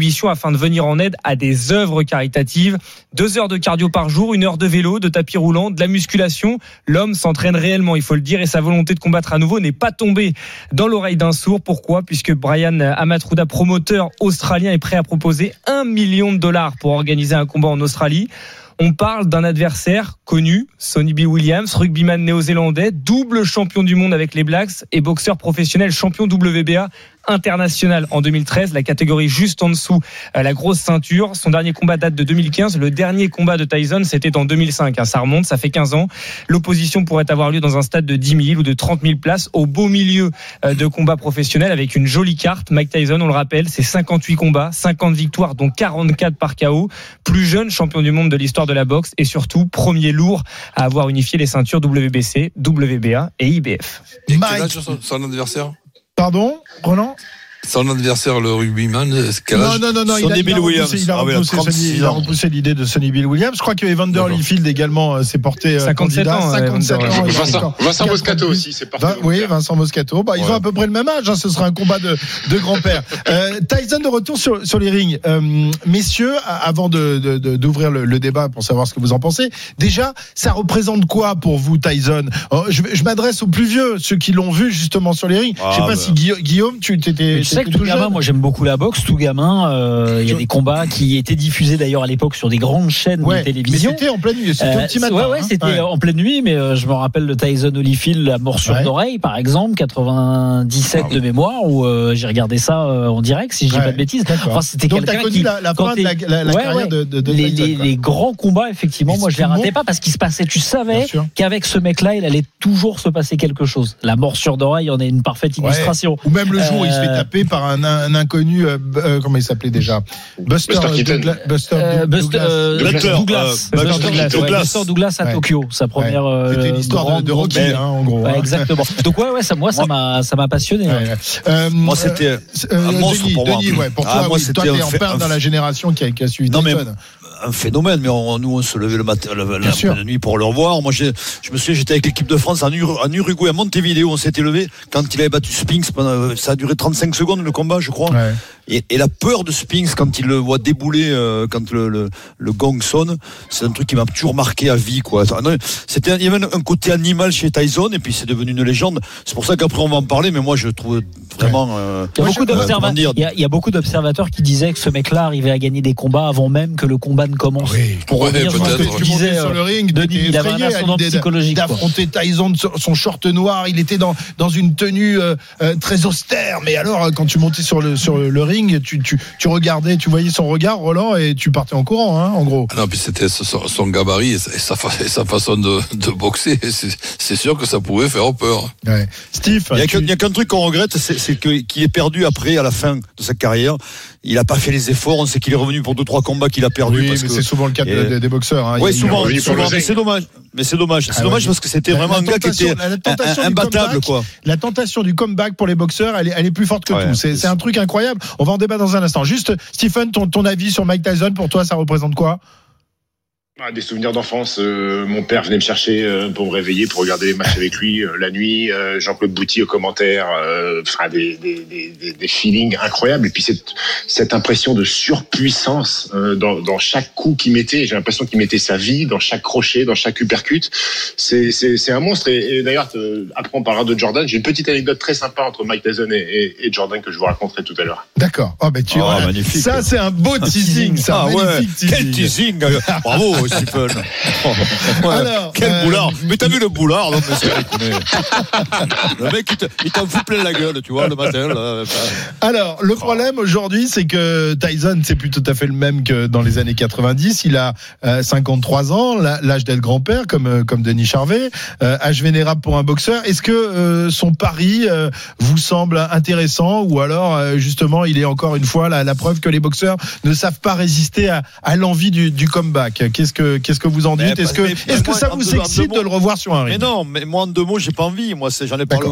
afin de venir en aide à des œuvres caritatives. Deux heures de cardio par jour, une heure de vélo, de tapis roulant, de la musculation. L'homme s'entraîne réellement, il faut le dire, et sa volonté de combattre à nouveau n'est pas tombée dans l'oreille d'un sourd. Pourquoi ? Puisque Brian Amatruda, promoteur australien, est prêt à proposer un million de dollars pour organiser un combat en Australie. On parle d'un adversaire connu, Sonny Bill Williams, rugbyman néo-zélandais, double champion du monde avec les Blacks et boxeur professionnel champion W B A international en deux mille treize, la catégorie juste en dessous la grosse ceinture. Son dernier combat date de deux mille quinze. Le dernier combat de Tyson, c'était en deux mille cinq. Ça remonte, ça fait quinze ans. L'opposition pourrait avoir lieu dans un stade de dix mille ou de trente mille places au beau milieu de combat professionnel avec une jolie carte. Mike Tyson, on le rappelle, c'est cinquante-huit combats, cinquante victoires, dont quarante-quatre par K O. Plus jeune champion du monde de l'histoire de la boxe et surtout premier lourd à avoir unifié les ceintures W B C, W B A et I B F. Et quel âge son, son adversaire ? Pardon, Roland ? Son adversaire, le rugbyman, quel âge ? Non, non, non, non, il a, il a repoussé, il a repoussé, ah, Sonny, il a repoussé l'idée de Sonny Bill Williams. Je crois que Evander Holyfield également euh, s'est porté euh, cinquantasept candidat. ans, cinquante-sept Evander, ans. ouais. Vincent, Vincent Moscato aussi, c'est parti. Oui, Vincent Moscato. Bah, ils ouais. ont à peu près le même âge. Hein, ce sera un combat de, de grand-père. Euh, Tyson de retour sur, sur les rings. Euh, messieurs, avant de, de, de, d'ouvrir le, le débat pour savoir ce que vous en pensez, déjà, ça représente quoi pour vous, Tyson ? euh, je, je m'adresse aux plus vieux, ceux qui l'ont vu justement sur les rings. Ah, je sais pas bah. si Guillaume, tu t'étais. Je sais que tout gamin, moi j'aime beaucoup la boxe, tout gamin. Euh, il y a des combats qui étaient diffusés d'ailleurs à l'époque sur des grandes chaînes ouais, de télévision. Mais c'était en pleine nuit, c'était euh, au petit matin. Ouais, ouais, c'était hein. en pleine nuit, mais euh, je me rappelle de Tyson Holyfield, la morsure ouais. d'oreille, par exemple, quatre-vingt-dix-sept ah, de mémoire, où euh, j'ai regardé ça euh, en direct, si je dis ouais, pas de bêtises. Enfin, c'était donc t'as connu qui, la, la fin de la, la, la ouais, carrière ouais, de, de, de les, Tyson, les, les grands combats, effectivement, moi je les ratais pas parce qu'il se passait. Tu savais qu'avec ce mec-là, il allait toujours se passer quelque chose. La morsure d'oreille en est une parfaite illustration. Ouais. Ou même le jour où euh... il se fait taper par un, un inconnu. Euh, euh, comment il s'appelait déjà Buster, Buster Keaton. Douglas, Buster euh, Buster, euh, Douglas. Douglas. Euh, Buster Douglas. Douglas. Ouais, Buster Douglas à ouais. Tokyo, sa première. Ouais. C'était l'histoire grande, de, de Rocky, hein, en gros. Ouais, exactement. Donc ouais, ouais, ça, moi, ça m'a, ça m'a passionné. Ouais. Ouais. Euh, moi, c'était euh, un monstre Denis, pour moi. Denis, ouais, pour ah, toi, moi, oui, c'était toi, t'es en fait, plein dans la génération qui a, qui a suivi non, Tyson. Mais, un phénomène, mais on, nous on se levait le matin, la, la, la nuit pour le revoir. Moi, j'ai, je me souviens, j'étais avec l'équipe de France en, Ur, en Uruguay, à Montevideo, on s'était levé quand il avait battu Spinks. Pendant, ça a duré trente-cinq secondes le combat, je crois. Ouais. Et, et la peur de Spinks quand il le voit débouler, euh, quand le, le, le gong sonne, c'est un truc qui m'a toujours marqué à vie, quoi. C'était, il y avait un côté animal chez Tyson, et puis c'est devenu une légende. C'est pour ça qu'après on va en parler, mais moi je trouve vraiment. Ouais. Euh, il, y a beaucoup d'observateurs, il, y a, il y a beaucoup d'observateurs qui disaient que ce mec-là arrivait à gagner des combats avant même que le combat ne commence. Oui. Pour ouais, revenir peut-être. sur ce que tu disais sur le ring, Denis, il avait un ascendant psychologique d'affronter Tyson, son short noir. Il était dans dans une tenue euh, euh, très austère, mais alors quand tu montais sur le sur le ring, tu tu tu regardais, tu voyais son regard, Roland, et tu partais en courant, hein, en gros. Non, puis c'était son, son gabarit et sa, et sa façon de, de boxer. C'est, c'est sûr que ça pouvait faire peur. Ouais. Steve, il y a, tu... qu'un, il y a qu'un truc qu'on regrette, c'est, c'est que, qu'il est perdu après, à la fin de sa carrière. Il a pas fait les efforts. On sait qu'il est revenu pour deux trois combats qu'il a perdu. Oui, parce mais que, c'est souvent le cas et... des, des boxeurs. Hein. Oui, souvent. souvent mais c'est dommage. Mais c'est dommage. C'est ah, dommage ouais. parce que c'était la, vraiment la un gars qui était la, imbattable, quoi. La tentation du comeback pour les boxeurs, elle est, elle est plus forte que ouais, tout. C'est, c'est un truc incroyable. On va en débattre dans un instant. Juste, Stephen, ton, ton avis sur Mike Tyson, pour toi, ça représente quoi? Des souvenirs d'enfance. Euh, mon père venait me chercher euh, pour me réveiller, pour regarder les matchs avec lui euh, la nuit. Euh, Jean-Claude Bouty aux commentaires. Euh, enfin, des, des, des, des feelings incroyables. Et puis cette, cette impression de surpuissance euh, dans, dans chaque coup qu'il mettait. J'ai l'impression qu'il mettait sa vie dans chaque crochet, dans chaque uppercut. C'est, c'est, c'est un monstre. Et, et d'ailleurs, euh, après on parlera de Jordan. J'ai une petite anecdote très sympa entre Mike Tyson et, et, et Jordan que je vous raconterai tout à l'heure. D'accord. Oh, ben tu oh, vois, magnifique. Ça, c'est un beau teasing. Ça, ah, magnifique ouais. teasing. Quel teasing. Bravo. Stephen. Oh, ouais. Alors, quel euh... boulard. Mais t'as vu le boulard, non, monsieur. Le mec, il, te, il t'en fout plein la gueule, tu vois, le matin. Là. Alors, le problème aujourd'hui, c'est que Tyson, c'est plus tout à fait le même que dans les années quatre-vingt-dix. Il a euh, cinquante-trois ans, l'âge d'être grand-père, comme, euh, comme Denis Charvet, euh, âge vénérable pour un boxeur. Est-ce que euh, son pari euh, vous semble intéressant, ou alors, euh, justement, il est encore une fois la, la preuve que les boxeurs ne savent pas résister à, à l'envie du, du comeback? Qu'est-ce que, qu'est-ce que vous en dites? Est-ce que, est-ce que ça vous excite de le revoir sur un ring? Mais non, mais moi en deux mots, j'ai pas envie. Moi, c'est, j'en ai parlé au,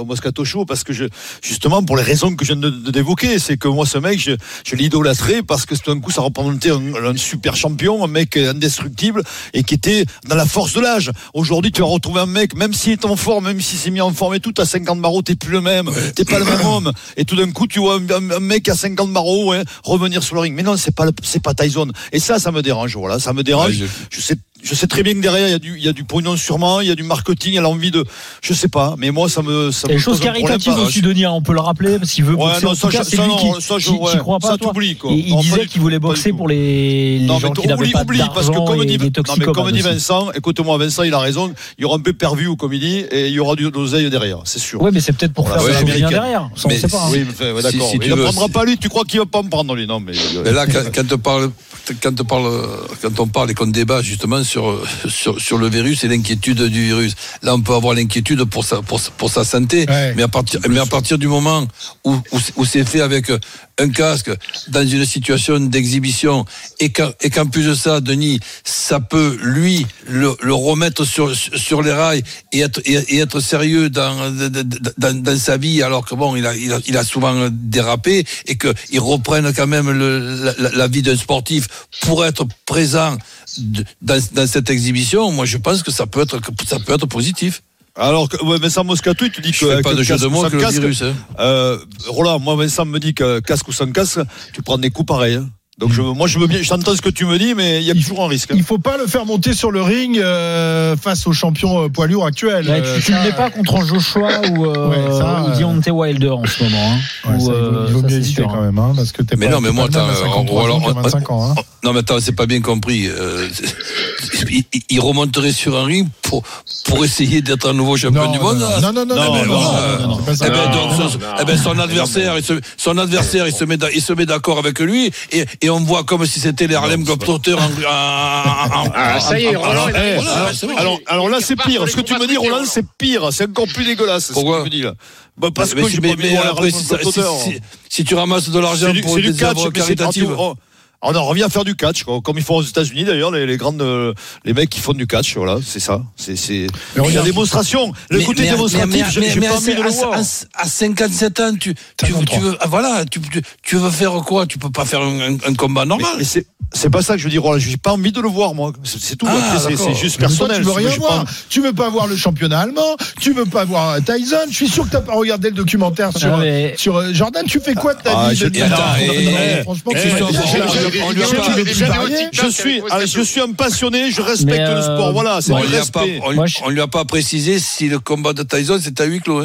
au Moscato Show parce que je, justement, pour les raisons que je viens de, de d'évoquer, c'est que moi, ce mec, je, je l'idolâtrais parce que tout d'un coup, ça représentait un, un super champion, un mec indestructible et qui était dans la force de l'âge. Aujourd'hui, tu vas retrouver un mec, même s'il est en forme, même s'il s'est mis en forme et tout, à cinquante barreaux, t'es plus le même, t'es pas le même homme. Et tout d'un coup, tu vois un, un mec à cinquante barreaux, hein, revenir sur le ring. Mais non, c'est pas le, c'est pas Tyson. Et ça, ça me dérange, voilà, ça me dérange. Ouais, je... je sais Je sais très bien que derrière il y a du il y a du pognon sûrement, il y a du marketing, il y a l'envie de, je sais pas, mais moi ça me ça il y a me des choses caritatives aussi, Denis, on peut le rappeler, parce qu'il veut ouais, boxer. Non, en ça, tout cas, ça, c'est ça, lui non, qui, ça, je, qui, ouais, qui croit pas. Ça toi. t'oublie quoi. Il, il disait qu'il voulait boxer pour les, les non, gens mais qui n'avaient oublie, pas oublie, d'argent parce que comme et dit, les toxicomanes. non, mais comme dit Vincent, écoute-moi Vincent, il a raison, il y aura un peu pervu comme il dit et il y aura du d'oseille derrière, c'est sûr. Ouais, mais c'est peut-être pour faire ouais, ça bien derrière. On sait pas. Oui, d'accord. Il ne prendra pas lui, tu crois qu'il va pas me prendre lui, non mais là quand on parle quand on parle quand on parle et qu'on débat justement sur sur sur le virus et l'inquiétude du virus. Là, on peut avoir l'inquiétude pour sa, pour, pour sa santé, ouais. mais, à partir, mais à partir du moment où, où, où c'est fait avec un casque, dans une situation d'exhibition, et qu'en, et qu'en plus de ça, Denis, ça peut, lui, le, le remettre sur, sur les rails et être, et, et être sérieux dans, dans, dans sa vie, alors que bon, il a, il a, il a souvent dérapé, et qu'il reprenne quand même le, la, la vie d'un sportif pour être présent dans, dans cette exhibition. Moi, je pense que ça peut être, ça peut être positif. Alors, ouais, Vincent Moscato, il te dit je que. Je fais pas de jeu de mots que casque, le virus. Hein. Euh, Roland, moi, Vincent me dit que casque ou sans casque, tu prends des coups pareils. Hein. Donc, je, moi, je veux bien, j'entends ce que tu me dis, mais il y a toujours un risque. Hein. Il faut pas le faire monter sur le ring euh, face au champion euh, poids lourd actuel. Ouais, tu, tu le mets pas contre Joshua ou, euh, ouais, ça, ou Deontay Wilder en ce moment. Hein. Ouais, ou, ça, euh, il vaut mieux hésiter quand même, hein, parce que t'es mais pas. non, mais moi, t'as vingt-cinq ans. Hein. Non, mais attends, c'est pas bien compris. Euh, il, il remonterait sur un ring pour pour essayer d'être un nouveau champion non, du monde. Non, non, non, non, non, non, non, non, non, eh ben, donc, son, eh ben, son adversaire, il se, son adversaire, il se met, il se met d'accord avec lui, et, et on voit comme si c'était les Harlem Globetrotters en, en, en, ah, ça y est, Roland. Alors, hey, alors, alors, alors là, c'est pire. Ce que tu me dis, Roland, c'est pire. C'est encore plus dégueulasse. Pourquoi? Ce que tu me dis là. Bah, parce mais que si, je mais, mais après, si, si, si tu ramasses de l'argent pour du, des catch, œuvres caritatives. On en revient à faire du catch, quoi. Comme ils font aux États-Unis d'ailleurs, les, les grandes, euh, les mecs qui font du catch, voilà, c'est ça. C'est, c'est. Il y a démonstration. Le mais, côté mais, démonstratif, mais, j'ai, j'ai mais pas envie de le voir. À cinquante-sept ans, tu, tu, tu veux, voilà, tu, tu, tu veux faire quoi? Tu peux pas faire un, un, un combat normal. Mais, mais c'est, c'est pas ça que je veux dire. J'ai pas envie de le voir, moi. C'est, c'est tout. Ah, c'est, c'est juste personnel. Toi, tu veux rien voir. Pas... Tu veux pas voir le championnat allemand. Tu veux pas voir Tyson. Je suis sûr que t'as pas regardé le documentaire sur, ah, mais... sur Jordan. Tu fais quoi de ta vie? Franchement, Je suis, allez, je suis un passionné, je respecte euh, le sport. Voilà, c'est bon, le respect. Pas, on, Moi, je... on lui a pas précisé si le combat de Tyson c'était à huis clos. Hein.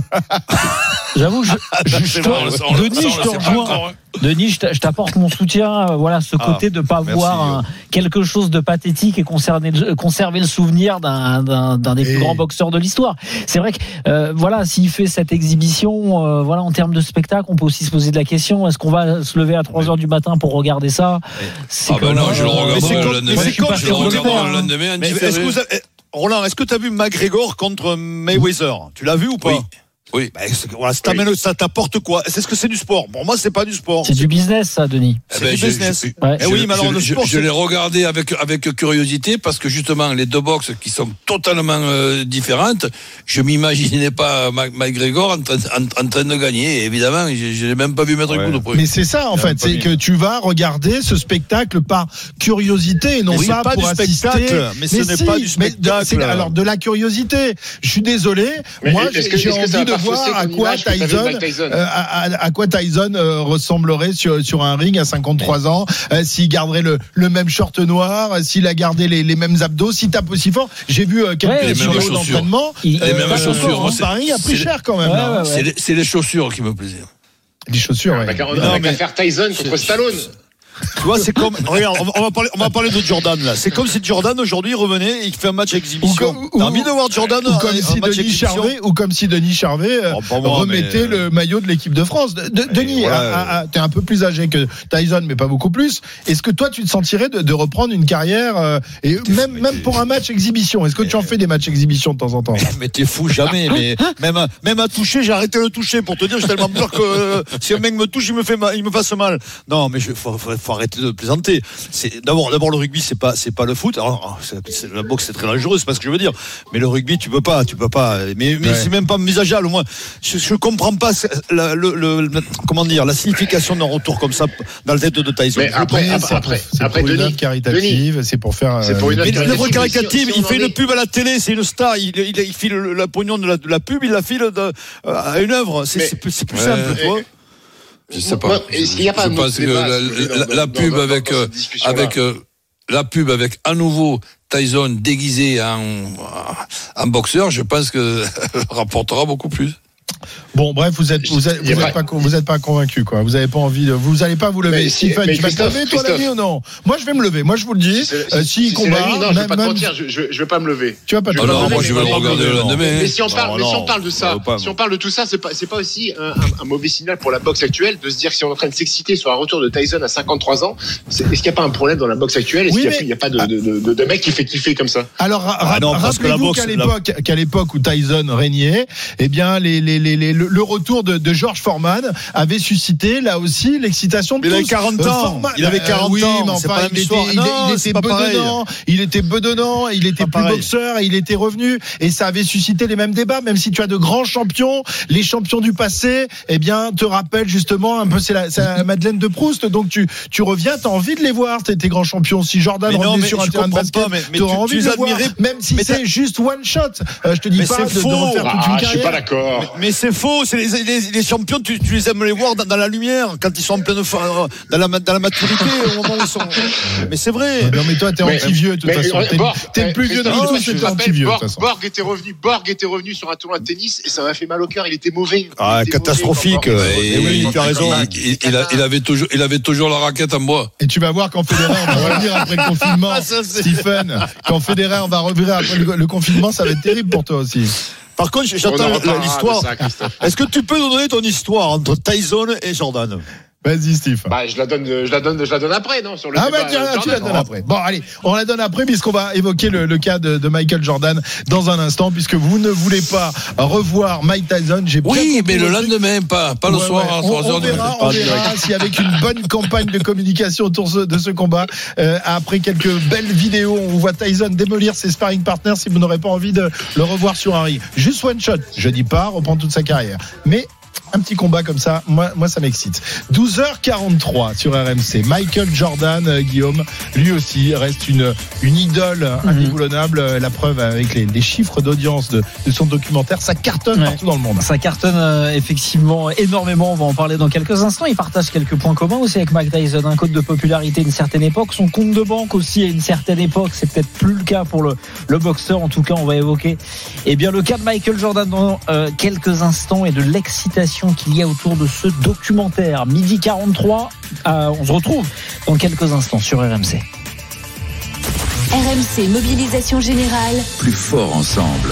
J'avoue, je, je, je, je Denis, je te rejoins. Denis, je t'apporte mon soutien. Voilà, ce côté ah, de pas merci, voir un, quelque chose de pathétique et conserver, conserver le souvenir d'un, d'un, d'un des et... plus grands boxeurs de l'histoire. C'est vrai que, euh, voilà, s'il fait cette exhibition, euh, voilà, en termes de spectacle, on peut aussi se poser de la question est-ce qu'on va se lever à trois heures du matin pour regarder ça? C'est ah ben non, je le regarderai le lendemain. Je le regarderai le lendemain. Mais est-ce que vous avez... Roland, est-ce que tu as vu McGregor contre Mayweather? Tu l'as vu ou pas? Oui. Oui. Bah, voilà, ça, oui. ça t'apporte quoi? C'est ce que c'est du sport. Pour moi, c'est pas du sport. C'est, c'est du business, ça, Denis. C'est eh ben, du je, business. Je, ouais. eh oui, mais alors, le je, sport, je, je l'ai regardé avec, avec curiosité parce que justement, les deux boxes qui sont totalement euh, différentes, je m'imaginais pas McGregor en, en, en train de gagner. Et évidemment, je, je l'ai même pas vu mettre ouais. un coup de premier. Mais c'est ça, en fait. C'est que tu vas regarder ce spectacle par curiosité et non oui, pas, pas pour du assister. spectacle. Mais, mais ce si, n'est pas du spectacle. De, alors, de la curiosité. Je suis désolé. Mais moi, j'ai, que, j'ai envie de voir à quoi Tyson, euh, à, à, à quoi Tyson euh, ressemblerait sur, sur un ring à cinquante-trois ans, euh, s'il garderait le, le même short noir, euh, s'il a gardé les, les mêmes abdos, s'il tape aussi fort. J'ai vu euh, quelques ouais, vidéos d'entraînement. Il, les euh, mêmes chaussures. Moi, Paris a pris cher quand même. Ouais, ouais, ouais. C'est, les, c'est les chaussures qui me plaisaient. Les chaussures, ouais. On n'a qu'à faire Tyson contre Stallone. Tu vois, c'est comme. Regarde, on va parler, on va parler de Jordan là. C'est comme si Jordan aujourd'hui revenait et il fait un match exhibition. Ou, ou, T'as envie de voir Jordan ou, ou comme un, si un match Denis Charvet, ou comme si Denis Charvet euh, oh, moi, remettait mais... le maillot de l'équipe de France. De, de, Denis, voilà. a, a, t'es un peu plus âgé que Tyson, mais pas beaucoup plus. Est-ce que toi, tu te sentirais de, de reprendre une carrière euh, et t'es même fou, même pour un match exhibition? Est-ce que tu en fais des matchs exhibition de temps en temps? Mais, mais t'es fou jamais. Mais même même à toucher, j'ai arrêté de le toucher pour te dire. J'ai tellement peur que euh, si un mec me touche, il me fait mal, il me fasse mal. Non, mais je, faut, faut, faut arrêter de plaisanter. C'est d'abord, d'abord le rugby, c'est pas, c'est pas le foot. Alors, c'est, c'est, la boxe, c'est très dangereux, c'est pas ce que je veux dire. Mais le rugby, tu peux pas, tu peux pas. Mais, mais ouais. c'est même pas envisageable. Moi, je, je comprends pas la, le, le, le, comment dire, la signification d'un retour comme ça dans le tête de Tyson. Mais après, après, après, après, c'est après, pour une Denis, œuvre caritative, Denis, c'est pour faire. C'est pour une œuvre caritative. caritative. caritative si, si il fait une est... pub à la télé, c'est une star. Il, il, il file la pognon de la, de la pub, il la file de, à une œuvre. C'est, mais, c'est plus, c'est plus ouais, simple, tu vois. Je sais pas. Est-ce qu'il y a pas je pense que la, la, la, la pub dans, avec, dans avec, euh, la pub avec à nouveau Tyson déguisé en, en boxeur, je pense que rapportera beaucoup plus. Bon, bref, vous êtes, vous êtes, vous êtes pas, vous êtes pas convaincu, quoi. Vous avez pas envie de, vous allez pas vous lever. Mais, Stephen, mais tu vas te lever, toi, la nuit ou non? Moi, je vais me lever. Moi, je vous le dis. Si euh, si, si combat. Nuit, non, je vais pas te mentir, je, je, je vais pas me lever. Tu vas pas te lever. Alors, moi, je vais le regarder le lendemain. Mais si on parle, mais si on parle de ça, si on parle de tout ça, c'est pas, c'est pas aussi un, un, un mauvais signal pour la boxe actuelle de se dire que si on est en train de s'exciter sur un retour de Tyson à cinquante-trois ans, est-ce qu'il n'y a pas un problème dans la boxe actuelle? Est-ce qu'il n'y a pas de, de, de, de mec qui fait kiffer comme ça? Alors, rappelez-vous qu'à l'époque, qu'à l'époque où Tyson régnait, eh bien, les, les, les, les, le retour de, de George Foreman avait suscité là aussi l'excitation de mais tous. Il avait quarante ans. Forman, il avait quarante euh, oui, ans. Mais enfin, pas il, était, il, non, il était bedonnant. Il était bedonnant. Il était plus pareil. Boxeur. Et il était revenu. Et ça avait suscité les mêmes débats. Même si tu as de grands champions, les champions du passé, eh bien, te rappellent justement un peu. C'est la, c'est la Madeleine de Proust. Donc tu, tu reviens, t'as envie de les voir. Tes, tes grands champions. Si Jordan mais revenait non, sur un terrain de basket, tu auras envie de les voir. Même si c'est juste one shot. Je te dis pas de refaire toute une carrière. Je suis pas d'accord. Mais c'est faux. C'est les champions. Tu les aimes les voir dans, dans la lumière quand ils sont en pleine dans la, dans la maturité au moment où ils sont. Mais c'est vrai. Non mais toi t'es anti-vieux de toute façon. T'es, Borg, t'es le plus vieux de tous, t'es anti-vieux. Borg, Borg était revenu, Borg était revenu sur un tournoi de tennis et ça m'a fait mal au cœur. Il était mauvais. Ah était catastrophique. Mauvais, et, et oui, tu as raison. Il, il, a, il avait toujours, il avait toujours la raquette en bois. Et tu vas voir qu'en Federer on va revenir après le confinement, ah, ça, Stephen. Qu'en Federer on va revenir après le, le confinement, ça va être terrible pour toi aussi. Par contre, j'attends l'histoire. Est-ce que tu peux nous donner ton histoire entre Tyson et Jordan? Vas-y, Steve. Bah, je la donne, je la donne, je la donne après, non, sur le Ah, bah, tu, tu la donnes après. Bon, allez, on la donne après, puisqu'on va évoquer le, le cas de, de Michael Jordan dans un instant, puisque vous ne voulez pas revoir Mike Tyson. J'ai oui, mais le lendemain, pas, pas le ouais, soir à trois heures. On verra, on verra si avec une bonne campagne de communication autour de ce combat, euh, après quelques belles vidéos, on voit Tyson démolir ses sparring partners si vous n'aurez pas envie de le revoir sur un ring. Juste one shot. Je dis pas, reprendre toute sa carrière. Mais, un petit combat comme ça, moi, moi ça m'excite. douze heures quarante-trois sur R M C. Michael Jordan, euh, Guillaume, lui aussi reste une, une idole mm-hmm. indéboulonnable. La preuve avec les, les chiffres d'audience de, de son documentaire, ça cartonne ouais. partout dans le monde. Ça cartonne euh, effectivement énormément. On va en parler dans quelques instants. Il partage quelques points communs aussi avec Mike Tyson. Un code de popularité à une certaine époque. Son compte de banque aussi à une certaine époque. C'est peut-être plus le cas pour le, le boxeur. En tout cas, on va évoquer eh bien, le cas de Michael Jordan dans euh, quelques instants et de l'excitation qu'il y a autour de ce documentaire. Midi quarante-trois, euh, on se retrouve dans quelques instants sur R M C. R M C Mobilisation Générale. Plus fort ensemble.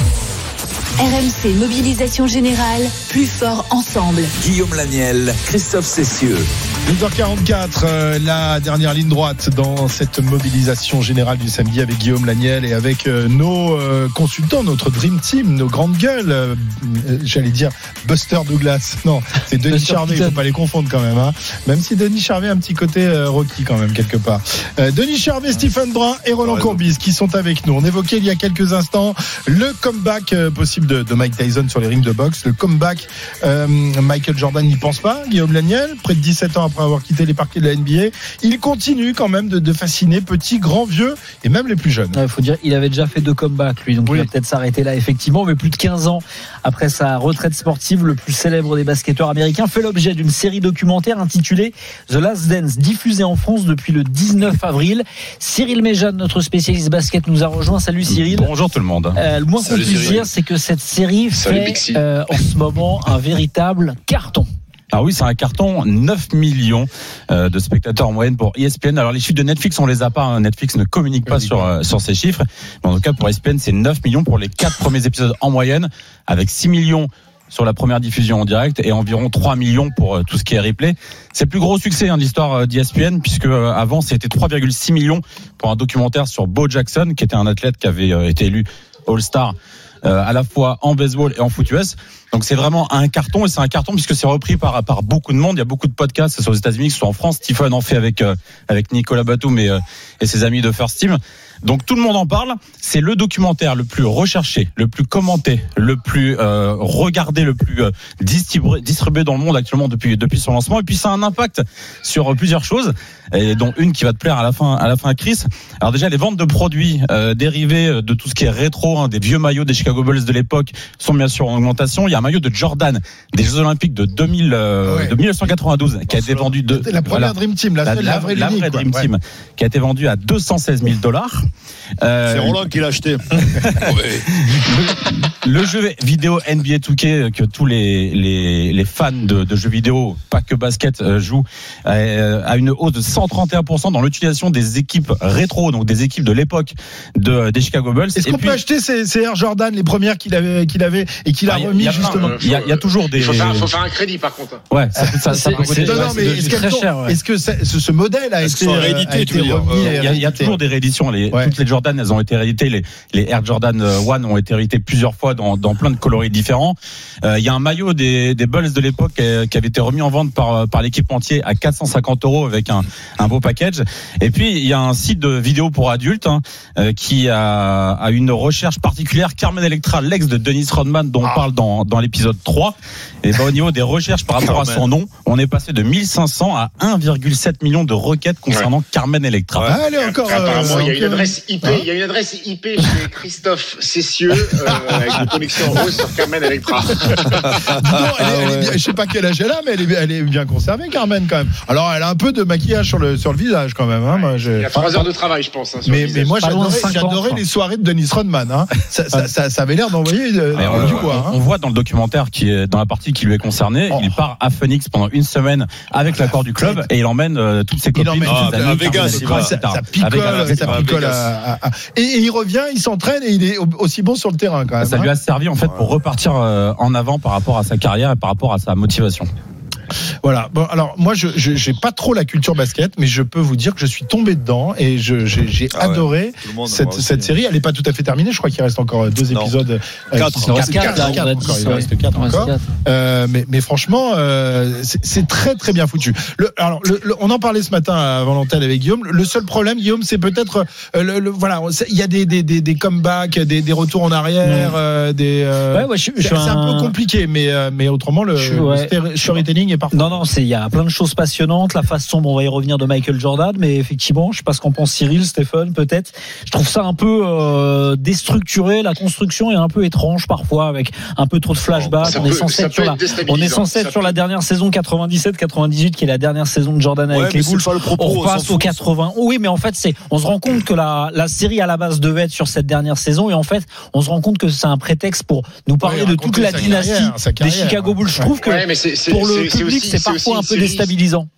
R M C Mobilisation Générale. Plus fort ensemble. Guillaume Laniel, Christophe Cessieux. douze heures quarante-quatre, euh, la dernière ligne droite dans cette mobilisation générale du samedi avec Guillaume Laniel et avec euh, nos euh, consultants, notre Dream Team, nos grandes gueules. Euh, j'allais dire Buster Douglas. Non, c'est Denis Charvet, il ne faut pas les confondre quand même. Hein. Même si Denis Charvet a un petit côté euh, Rocky quand même quelque part. Euh, Denis Charvet, Stephen Brun et Roland Courbis qui sont avec nous. On évoquait il y a quelques instants le comeback euh, possible de, de Mike Tyson sur les rings de boxe. Le comeback, euh, Michael Jordan n'y pense pas. Guillaume Laniel, près de dix-sept ans après avoir quitté les parquets de la N B A, il continue quand même de, de fasciner petits, grands, vieux et même les plus jeunes. Il faut dire, il avait déjà fait deux comebacks lui, donc oui. Il va peut-être s'arrêter là effectivement, mais plus de quinze ans après sa retraite sportive, le plus célèbre des basketteurs américains fait l'objet d'une série documentaire intitulée The Last Dance, diffusée en France depuis le dix-neuf avril. Cyril Méjeanne, notre spécialiste basket, nous a rejoint. Salut Cyril. Bonjour tout le monde. Euh, le moins qu'on puisse dire, c'est que cette série Salut, fait euh, en ce moment un véritable carton. Ah oui, c'est un carton, neuf millions euh, de spectateurs en moyenne pour E S P N. Alors les chiffres de Netflix, on les a pas. Hein. Netflix ne communique pas sur euh, sur ces chiffres. Mais en tout cas, pour E S P N, c'est neuf millions pour les quatre premiers épisodes en moyenne, avec six millions sur la première diffusion en direct et environ trois millions pour euh, tout ce qui est replay. C'est le plus gros succès hein, de l'histoire euh, d'E S P N, puisque euh, avant, c'était trois virgule six millions pour un documentaire sur Bo Jackson, qui était un athlète qui avait euh, été élu All-Star. Euh, à la fois en baseball et en foot U S. Donc c'est vraiment un carton, et c'est un carton puisque c'est repris par par beaucoup de monde. Il y a beaucoup de podcasts, que ce soit aux États-Unis, que ce soit en France. Stephen en fait avec euh, avec Nicolas Batum et, euh, et ses amis de First Team. Donc tout le monde en parle. C'est le documentaire le plus recherché, le plus commenté, le plus euh, regardé, le plus euh, distribué, distribué dans le monde actuellement depuis depuis son lancement. Et puis ça a un impact sur euh, plusieurs choses, et dont une qui va te plaire à la fin à la fin, Chris. Alors déjà, les ventes de produits euh, dérivés de tout ce qui est rétro, hein, des vieux maillots des Chicago Bulls de l'époque sont bien sûr en augmentation. Il y a un maillot de Jordan des Jeux Olympiques de deux mille, euh, ouais. de mille neuf cent quatre-vingt-douze qui a été vendu de la première voilà, Dream Team, la, la, la vraie, la vraie Dream quoi. Team, ouais. Qui a été vendue à deux cent seize mille dollars. Euh, c'est Roland qui l'a acheté. le, le jeu vidéo N B A deux K que tous les les, les fans de, de jeux vidéo, pas que basket, euh, jouent, euh, a une hausse de cent trente et un pour cent dans l'utilisation des équipes rétro, donc des équipes de l'époque de des Chicago Bulls. Est-ce et qu'on puis, peut acheter ces, ces Air Jordan, les premières qu'il avait qu'il avait et qu'il a ah, remis justement? Il y, y, y a toujours des. Il faut faire, faut faire un crédit par contre. Ouais, ça, ça, ça, ça c'est, non, non, mais est-ce, très cher, ouais. est-ce que ça, ce, ce modèle a été, réédité, a été remis? Il y, y a toujours des rééditions. Les, ouais. Toutes les Jordan, elles ont été rééditées. Les, les Air Jordan un ont été réédités plusieurs fois dans, dans plein de coloris différents. Il euh, y a un maillot des, des Bulls de l'époque euh, qui avait été remis en vente par, par l'équipementier à quatre cent cinquante euros avec un, un beau package. Et puis il y a un site de vidéo pour adultes hein, euh, qui a, a une recherche particulière. Carmen Electra, l'ex de Dennis Rodman, dont on parle dans, dans l'épisode trois. Et ben, au niveau des recherches par rapport Carmen. à son nom, on est passé de mille cinq cents à un virgule sept million de requêtes concernant ouais. Carmen Electra. Ouais. Ah, allez, encore. Apparemment, euh, il y a une adresse I P. Hein il y a une adresse I P chez Christophe Cessieux euh, avec une connexion rose sur Carmen Electra. Non, elle est, elle est bien, je sais pas quel âge elle a, mais elle est, elle est bien conservée, Carmen, quand même. Alors, elle a un peu de maquillage sur le sur le visage, quand même. Hein. Moi, je... Il y a trois heures de travail, je pense. Hein, sur mais, mais moi, j'adorais, j'adorais les soirées de Dennis Rodman. Hein. Ça, ça, ça, ça avait l'air d'envoyer de, on, du bois. Hein. On voit dans le documentaire qui est dans la partie qui lui est concernée, oh. il part à Phoenix pendant une semaine avec l'accord du club et il emmène euh, toutes ses copines. Il emmène à Vegas. Ça picole, ça picole. Et il revient, il s'entraîne et il est aussi bon sur le terrain quand même. Ça lui a servi en fait pour repartir en avant par rapport à sa carrière et par rapport à sa motivation. Voilà. Bon, alors moi, je, je j'ai pas trop la culture basket, mais je peux vous dire que je suis tombé dedans et je, j'ai, j'ai ah adoré ouais. cette, cette série. Elle est pas tout à fait terminée. Je crois qu'il reste encore deux non. épisodes. Quatre. Il reste quatre. Il reste quatre encore. Euh, mais, mais franchement, euh, c'est, c'est très très bien foutu. Le, alors, le, le, on en parlait ce matin avant l'antenne avec Guillaume. Le seul problème, Guillaume, c'est peut-être euh, le, le, voilà, il y a des des des, des comebacks, des, des retours en arrière, mmh. euh, des. Euh, ouais, ouais, je, je c'est, c'est un, un peu compliqué, mais euh, mais autrement le, je, ouais. le storytelling est parfait. Non, non, c'est il y a plein de choses passionnantes. La face sombre, on va y revenir, de Michael Jordan, mais effectivement, je sais pas ce qu'en pense Cyril, Stéphane, peut-être. Je trouve ça un peu euh, déstructuré. La construction est un peu étrange parfois, avec un peu trop de flashbacks. On, peut, est censé être sur la, on est censé être sur la dernière saison quatre-vingt-dix-sept quatre-vingt-dix-huit, qui est la dernière saison de Jordan avec ouais, les Bulls. On repasse aux quatre-vingts. Oui, mais en fait, c'est, on se rend compte que la, la série à la base devait être sur cette dernière saison, et en fait, on se rend compte que c'est un prétexte pour nous parler ouais, de toute la dynastie carrière, carrière, des Chicago Bulls. Je trouve que ouais, c'est, c'est, pour le c'est, public, c'est, c'est parfois un peu déstabilisant.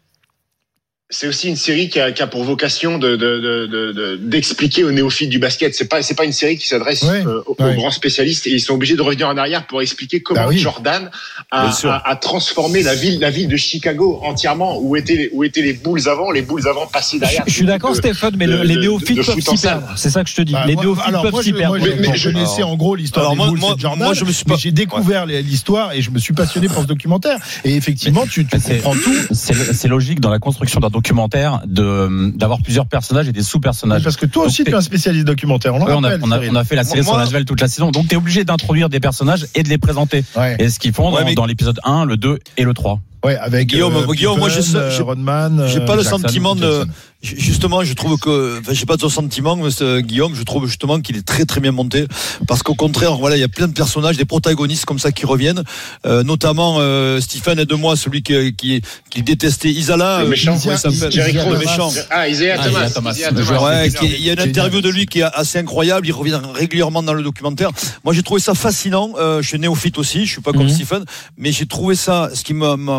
C'est aussi une série qui a, qui a pour vocation de, de, de, de, d'expliquer aux néophytes du basket. C'est pas, c'est pas une série qui s'adresse ouais, euh, aux, ouais. aux grands spécialistes, et ils sont obligés de revenir en arrière pour expliquer comment bah oui. Jordan a, a, a transformé la ville, la ville de Chicago entièrement. Où étaient les, où étaient les Bulls avant? Les Bulls avant passaient derrière. Je, je suis d'accord, de, Stéphane, mais de, les néophytes de, de peuvent s'y perdre. C'est ça que je te dis. Bah, les moi, néophytes alors, peuvent moi, s'y perdre. Moi, mais, je laissais en gros l'histoire des Bulls de Jordan. Moi, je me suis pas... mais j'ai découvert ouais. l'histoire et je me suis passionné pour ce documentaire. Et effectivement, tu, tu comprends tout. C'est logique dans la construction d'un documentaire de d'avoir plusieurs personnages et des sous-personnages. Parce que toi aussi, tu es un spécialiste documentaire. On, ouais, on, a, on, a, on a fait la série sur Nashville toute la saison. Donc, tu es obligé d'introduire des personnages et de les présenter. Ouais. Et ce qu'ils font ouais, dans, mais... dans l'épisode un, le deux et le trois. Ouais, avec Guillaume, euh, Guillaume, moi, je sais, j'ai, Rodman, j'ai pas euh, le Jackson, sentiment de, Jackson. justement, je trouve que, enfin, j'ai pas de sentiment, mais ce, Guillaume, je trouve justement qu'il est très très bien monté, parce qu'au contraire, voilà, il y a plein de personnages, des protagonistes comme ça qui reviennent, euh, notamment euh, Stephen, aide-moi, celui qui qui, qui détestait Isala, le méchant, comment il s'appelle, le méchant. Ah, Isaiah Thomas. Thomas. Isaiah Thomas. Ouais, qui, il y a une interview de lui qui est assez incroyable, il revient régulièrement dans le documentaire. Moi, j'ai trouvé ça fascinant. Euh, je suis néophyte aussi, je suis pas comme mm-hmm. Stephen, mais j'ai trouvé ça, ce qui m'a, moi,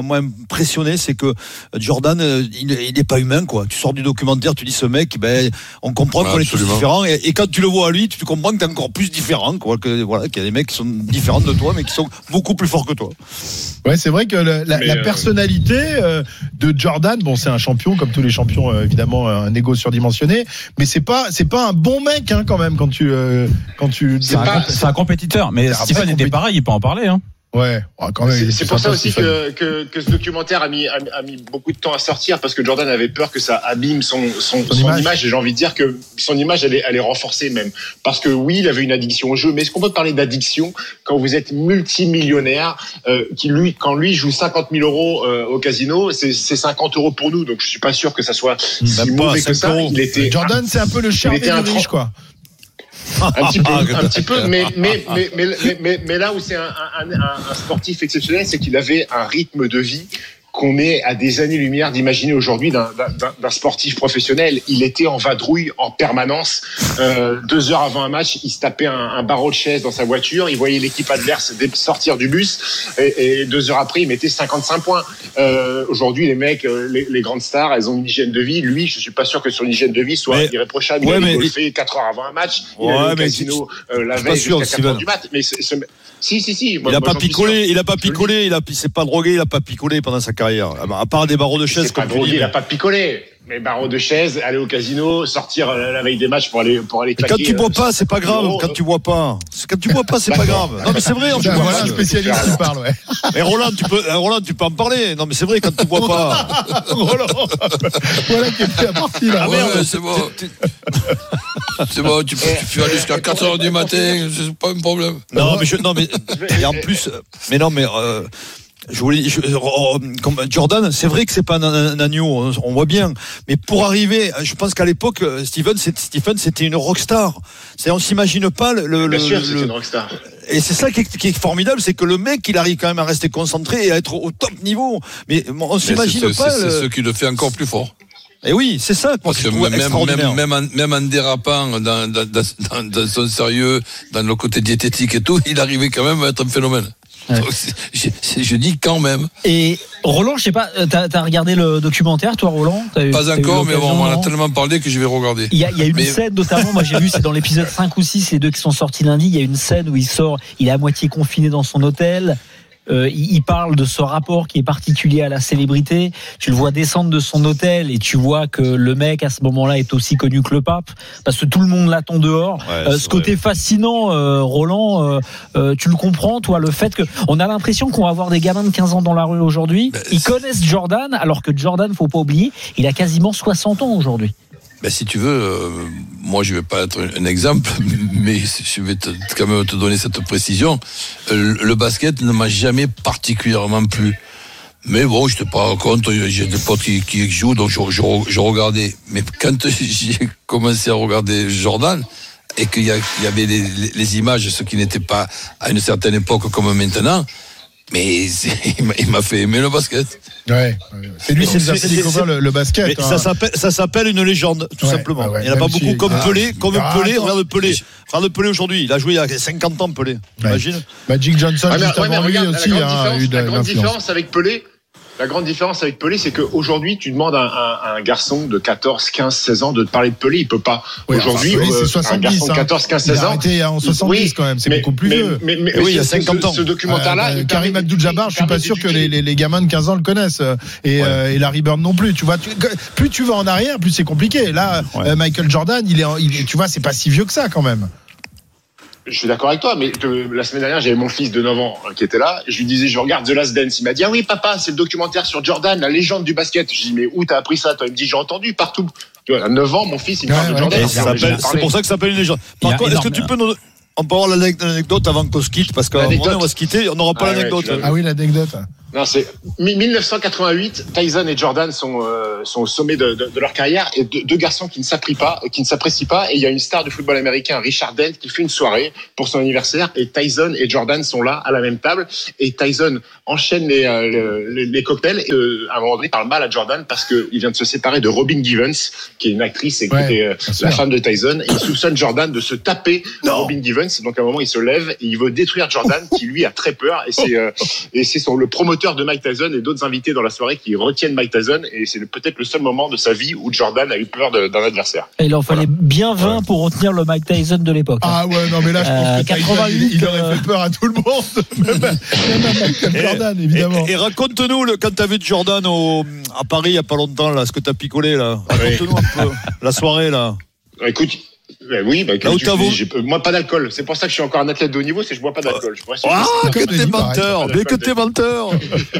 moi impressionné, c'est que Jordan, il, il n'est pas humain, quoi. Tu sors du documentaire, tu dis ce mec, ben, on comprend ouais, qu'on est tous différents, et, et quand tu le vois à lui, tu comprends que t'es encore plus différent, quoi. Que voilà, qu'il y a des mecs qui sont différents de toi, mais qui sont beaucoup plus forts que toi. Ouais, c'est vrai que le, la, la personnalité euh, de Jordan, bon, c'est un champion comme tous les champions, euh, évidemment, un ego surdimensionné, mais c'est pas, c'est pas un bon mec, hein, quand même, quand tu, euh, quand tu. C'est, un, pas, c'est un compétiteur, mais Stephen était pareil, il peut en parler, hein. Ouais, quand même. C'est, c'est pour ça aussi que, que, que ce documentaire a mis, a, a mis beaucoup de temps à sortir, parce que Jordan avait peur que ça abîme son, son, son, son image. image. Et j'ai envie de dire que son image, elle est, elle est renforcée même. Parce que oui, il avait une addiction au jeu, mais est-ce qu'on peut parler d'addiction quand vous êtes multimillionnaire, euh, qui lui, quand lui joue cinquante mille euros euh, au casino, c'est, c'est cinquante euros pour nous. Donc je suis pas sûr que ça soit si même mauvais que ça. Il était, Jordan, c'est un peu le charme des riches, quoi. Un petit peu, un petit peu, mais mais mais mais mais, mais là où c'est un, un, un, un sportif exceptionnel, c'est qu'il avait un rythme de vie qu'on est à des années-lumière d'imaginer aujourd'hui d'un, d'un, d'un sportif professionnel. Il était en vadrouille en permanence. Euh, deux heures avant un match, il se tapait un, un barreau de chaise dans sa voiture. Il voyait l'équipe adverse sortir du bus. Et, et deux heures après, il mettait cinquante-cinq points. Euh, aujourd'hui, les mecs, les, les grandes stars, elles ont une hygiène de vie. Lui, je suis pas sûr que son hygiène de vie soit mais, irréprochable. Il ouais, a golfé quatre heures avant un match. Il ouais, allait au casino euh, la veille jusqu'à quatre heures du mat. Mais c'est, c'est, si, si, si. Moi, il a moi, pas picolé, il a pas picolé, il a, il s'est pas drogué, il a pas picolé pendant sa carrière. À part des barreaux de chaise, c'est comme pas drogué, il a pas picolé. Mais barreaux de chaise, aller au casino, sortir la veille des matchs pour aller, pour aller claquer. Quand tu bois pas, c'est pas grave. Quand tu bois pas. Quand tu bois pas, c'est pas grave. Non, mais c'est vrai, on voilà un spécialiste qui parle, ouais. Mais Roland, tu peux, Roland, tu peux en parler. Non, mais c'est vrai, quand tu bois pas. Roland. Voilà qui est bien parti, là. Ah merde, c'est bon. C'est bon, tu peux, tu peux aller jusqu'à quatre heures du matin, c'est pas un problème. Non, mais je, non, mais, et en plus, mais non, mais, euh, Je voulais, je, comme Jordan, c'est vrai que c'est pas un, un agneau, on voit bien. Mais pour arriver, je pense qu'à l'époque, Stephen, c'est, Stephen, c'était une rockstar. C'est, on s'imagine pas le. le bien sûr, le, c'était une rockstar. Et c'est ça qui est, qui est formidable, c'est que le mec, il arrive quand même à rester concentré et à être au top niveau. Mais on Mais s'imagine c'est, pas. C'est, le... c'est ce qui le fait encore plus fort. Et oui, c'est ça. Parce que même, même, même, en, même en dérapant dans, dans, dans, dans son sérieux, dans le côté diététique et tout, il arrivait quand même à être un phénomène. Ouais. Donc, je, je dis quand même. Et Roland, je sais pas, t'as, t'as regardé le documentaire, toi, Roland? T'as Pas eu, encore, mais bon, on en a tellement parlé que je vais regarder. Il y a, il y a une mais... scène, notamment, moi j'ai vu, c'est dans l'épisode cinq ou six, les deux qui sont sortis lundi, il y a une scène où il sort, il est à moitié confiné dans son hôtel. Euh, il, il parle de ce rapport qui est particulier à la célébrité. Tu le vois descendre de son hôtel et tu vois que le mec à ce moment-là est aussi connu que le pape parce que tout le monde l'attend dehors. Ouais, euh, ce côté vrai. fascinant, euh, Roland, euh, euh, tu le comprends, toi, le fait que on a l'impression qu'on va avoir des gamins de quinze ans dans la rue aujourd'hui. Ben, Ils connaissent Jordan, alors que Jordan, faut pas oublier, il a quasiment soixante ans aujourd'hui. Ben, si tu veux, euh, moi je vais pas être un exemple, mais je vais te, quand même te donner cette précision. Euh, le basket ne m'a jamais particulièrement plu. Mais bon, je te parle compte, j'ai des potes qui, qui jouent, donc je, je, je regardais. Mais quand j'ai commencé à regarder Jordan, et qu'il y, a, il y avait les, les, les images, ce qui n'était pas à une certaine époque comme maintenant, mais il m'a, il m'a fait aimer le basket. Ouais, c'est lui qui nous a fait découvrir le, le basket. Hein. Ça s'appelle, ça s'appelle une légende, tout ouais, simplement. Ah ouais, il n'y en a pas beaucoup comme ah, Pelé, comme ah, Pelé. Ah, regarde Pelé, regarde Pelé aujourd'hui. Il a joué il y a cinquante ans, Pelé. Imagine. Ouais. Magic Johnson, ouais, mais, juste ouais, avant mais lui regarde, aussi, la grande, hein, différence, eu de, la grande différence avec Pelé. La grande différence avec Pelé, c'est qu'aujourd'hui, tu demandes à un, à un garçon de quatorze, quinze, seize ans de te parler de Pelé, il peut pas. Oui, aujourd'hui, enfin, Pelé, euh, un garçon de quatorze, quinze, seize ans. Il a arrêté en soixante-dix oui, quand même, c'est mais, beaucoup plus mais, vieux. Mais, mais, mais oui, il y a cinquante ans. Ce, ce documentaire-là. Euh, Karim Abdul-Jabbar, je suis pas sûr que les, les, les gamins de quinze ans le connaissent. Et, ouais. euh, et Larry Bird non plus. Tu vois, tu, plus tu vas en arrière, plus c'est compliqué. Là, ouais. euh, Michael Jordan, il est, il, tu vois, c'est pas si vieux que ça quand même. Je suis d'accord avec toi, mais de, la semaine dernière, j'avais mon fils de neuf ans qui était là. Je lui disais, je regarde The Last Dance. Il m'a dit, ah oui, papa, c'est le documentaire sur Jordan, la légende du basket. Je dis, mais où t'as appris ça? Toi, il me dit, j'ai entendu partout. Tu vois, à neuf ans, mon fils, il me parle ouais, de Jordan. Ouais, c'est pour ça que ça s'appelle une légende. Par contre, est-ce que tu peux nous, on peut avoir l'anecdote avant qu'on se quitte, parce qu'à un moment donné, on va se quitter, on n'aura pas ah, l'anecdote. Ouais, ah oui, l'anecdote. Non, c'est dix-neuf cent quatre-vingt-huit. Tyson et Jordan sont euh, sont au sommet de, de, de leur carrière et deux, deux garçons qui ne s'apprécient pas, qui ne s'apprécient pas. Et il y a une star du football américain, Richard Dent, qui fait une soirée pour son anniversaire. Et Tyson et Jordan sont là à la même table. Et Tyson enchaîne les euh, les, les cocktails. Et, euh, à un moment donné, il parle mal à Jordan parce que il vient de se séparer de Robin Givens, qui est une actrice et qui ouais, était euh, la femme de Tyson. Et il soupçonne Jordan de se taper non. Robin Givens. Donc à un moment, il se lève et il veut détruire Jordan, qui lui a très peur. Et c'est euh, et c'est son le promoteur promoteur de Mike Tyson et d'autres invités dans la soirée qui retiennent Mike Tyson, et c'est peut-être le seul moment de sa vie où Jordan a eu peur de, d'un adversaire. Et il en fallait voilà. bien vingt ouais. pour retenir le Mike Tyson de l'époque. Ah ouais, non mais là je pense euh, que quatre-vingt-huit, Tyson, il, il aurait euh... fait peur à tout le monde, même, même à Michael et, Jordan évidemment. Et, et raconte-nous le, quand t'as vu Jordan au, à Paris il y a pas longtemps là, ce que t'as picolé là. Raconte-nous oui. un peu la soirée là. Écoute. Ben oui, bah, tu, tu, moi pas d'alcool. C'est pour ça que je suis encore un athlète de haut niveau, c'est que je bois pas d'alcool. Je ah, que t'es menteur, mais que t'es menteur.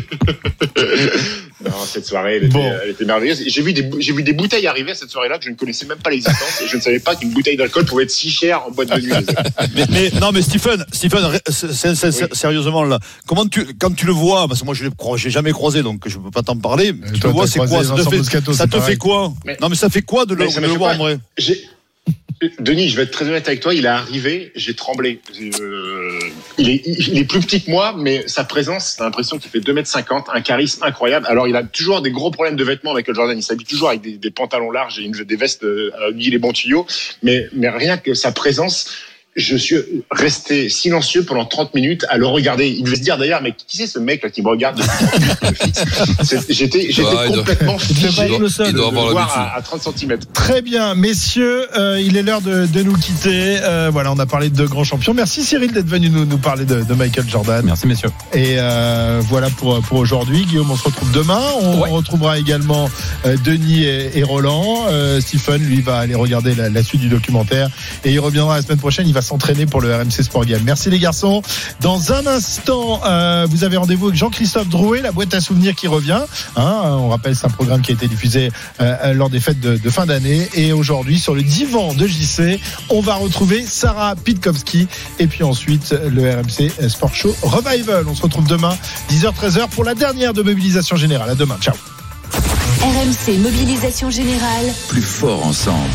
Non, cette soirée, elle était, bon. elle était merveilleuse. J'ai vu des, j'ai vu des bouteilles arriver à cette soirée-là que je ne connaissais même pas l'existence, et je ne savais pas qu'une bouteille d'alcool pouvait être si chère en boîte de nuit. mais, mais non, mais Stephen, Stephen, c'est, c'est, oui. sérieusement là, comment tu, quand tu le vois, parce que moi je l'ai, j'ai jamais croisé, donc je peux pas t'en parler. Euh, tu le vois, c'est quoi? Ça te, fait, Moscato, ça te fait quoi? Mais, non, mais ça fait quoi de le, de le voir en vrai? J'ai... Denis, je vais être très honnête avec toi, il est arrivé, j'ai tremblé. Euh, il, est, il est plus petit que moi, mais sa présence, t'as l'impression qu'il fait deux mètres cinquante, un charisme incroyable. Alors, il a toujours des gros problèmes de vêtements avec Jordan. Il s'habille toujours avec des, des pantalons larges et une, des vestes à huile et bons tuyaux. Mais, mais rien que sa présence, je suis resté silencieux pendant trente minutes à le regarder. Il devait se dire d'ailleurs, mais qui c'est ce mec là qui me regarde c'est, J'étais, j'étais ouais, complètement doit, figé il doit, il doit de le voir à, à trente centimètres. Très bien, messieurs, euh, il est l'heure de, de nous quitter. Euh, voilà, on a parlé de deux grands champions. Merci Cyril d'être venu nous, nous parler de, de Michael Jordan. Merci messieurs. Et euh, voilà pour, pour aujourd'hui. Guillaume, on se retrouve demain. On ouais. retrouvera également euh, Denis et, et Roland. Euh, Stephen, lui, va aller regarder la, la suite du documentaire. Et il reviendra la semaine prochaine. Il va s'entraîner pour le R M C Sport Game. Merci les garçons. Dans un instant, euh, vous avez rendez-vous avec Jean-Christophe Drouet, la boîte à souvenirs qui revient. Hein, on rappelle, c'est un programme qui a été diffusé euh, lors des fêtes de, de fin d'année. Et aujourd'hui, sur le divan de J C, on va retrouver Sarah Pitkowski. Et puis ensuite, le R M C Sport Show Revival. On se retrouve demain, dix heures treize heures, pour la dernière de Mobilisation Générale. À demain. Ciao. R M C Mobilisation Générale. Plus fort ensemble.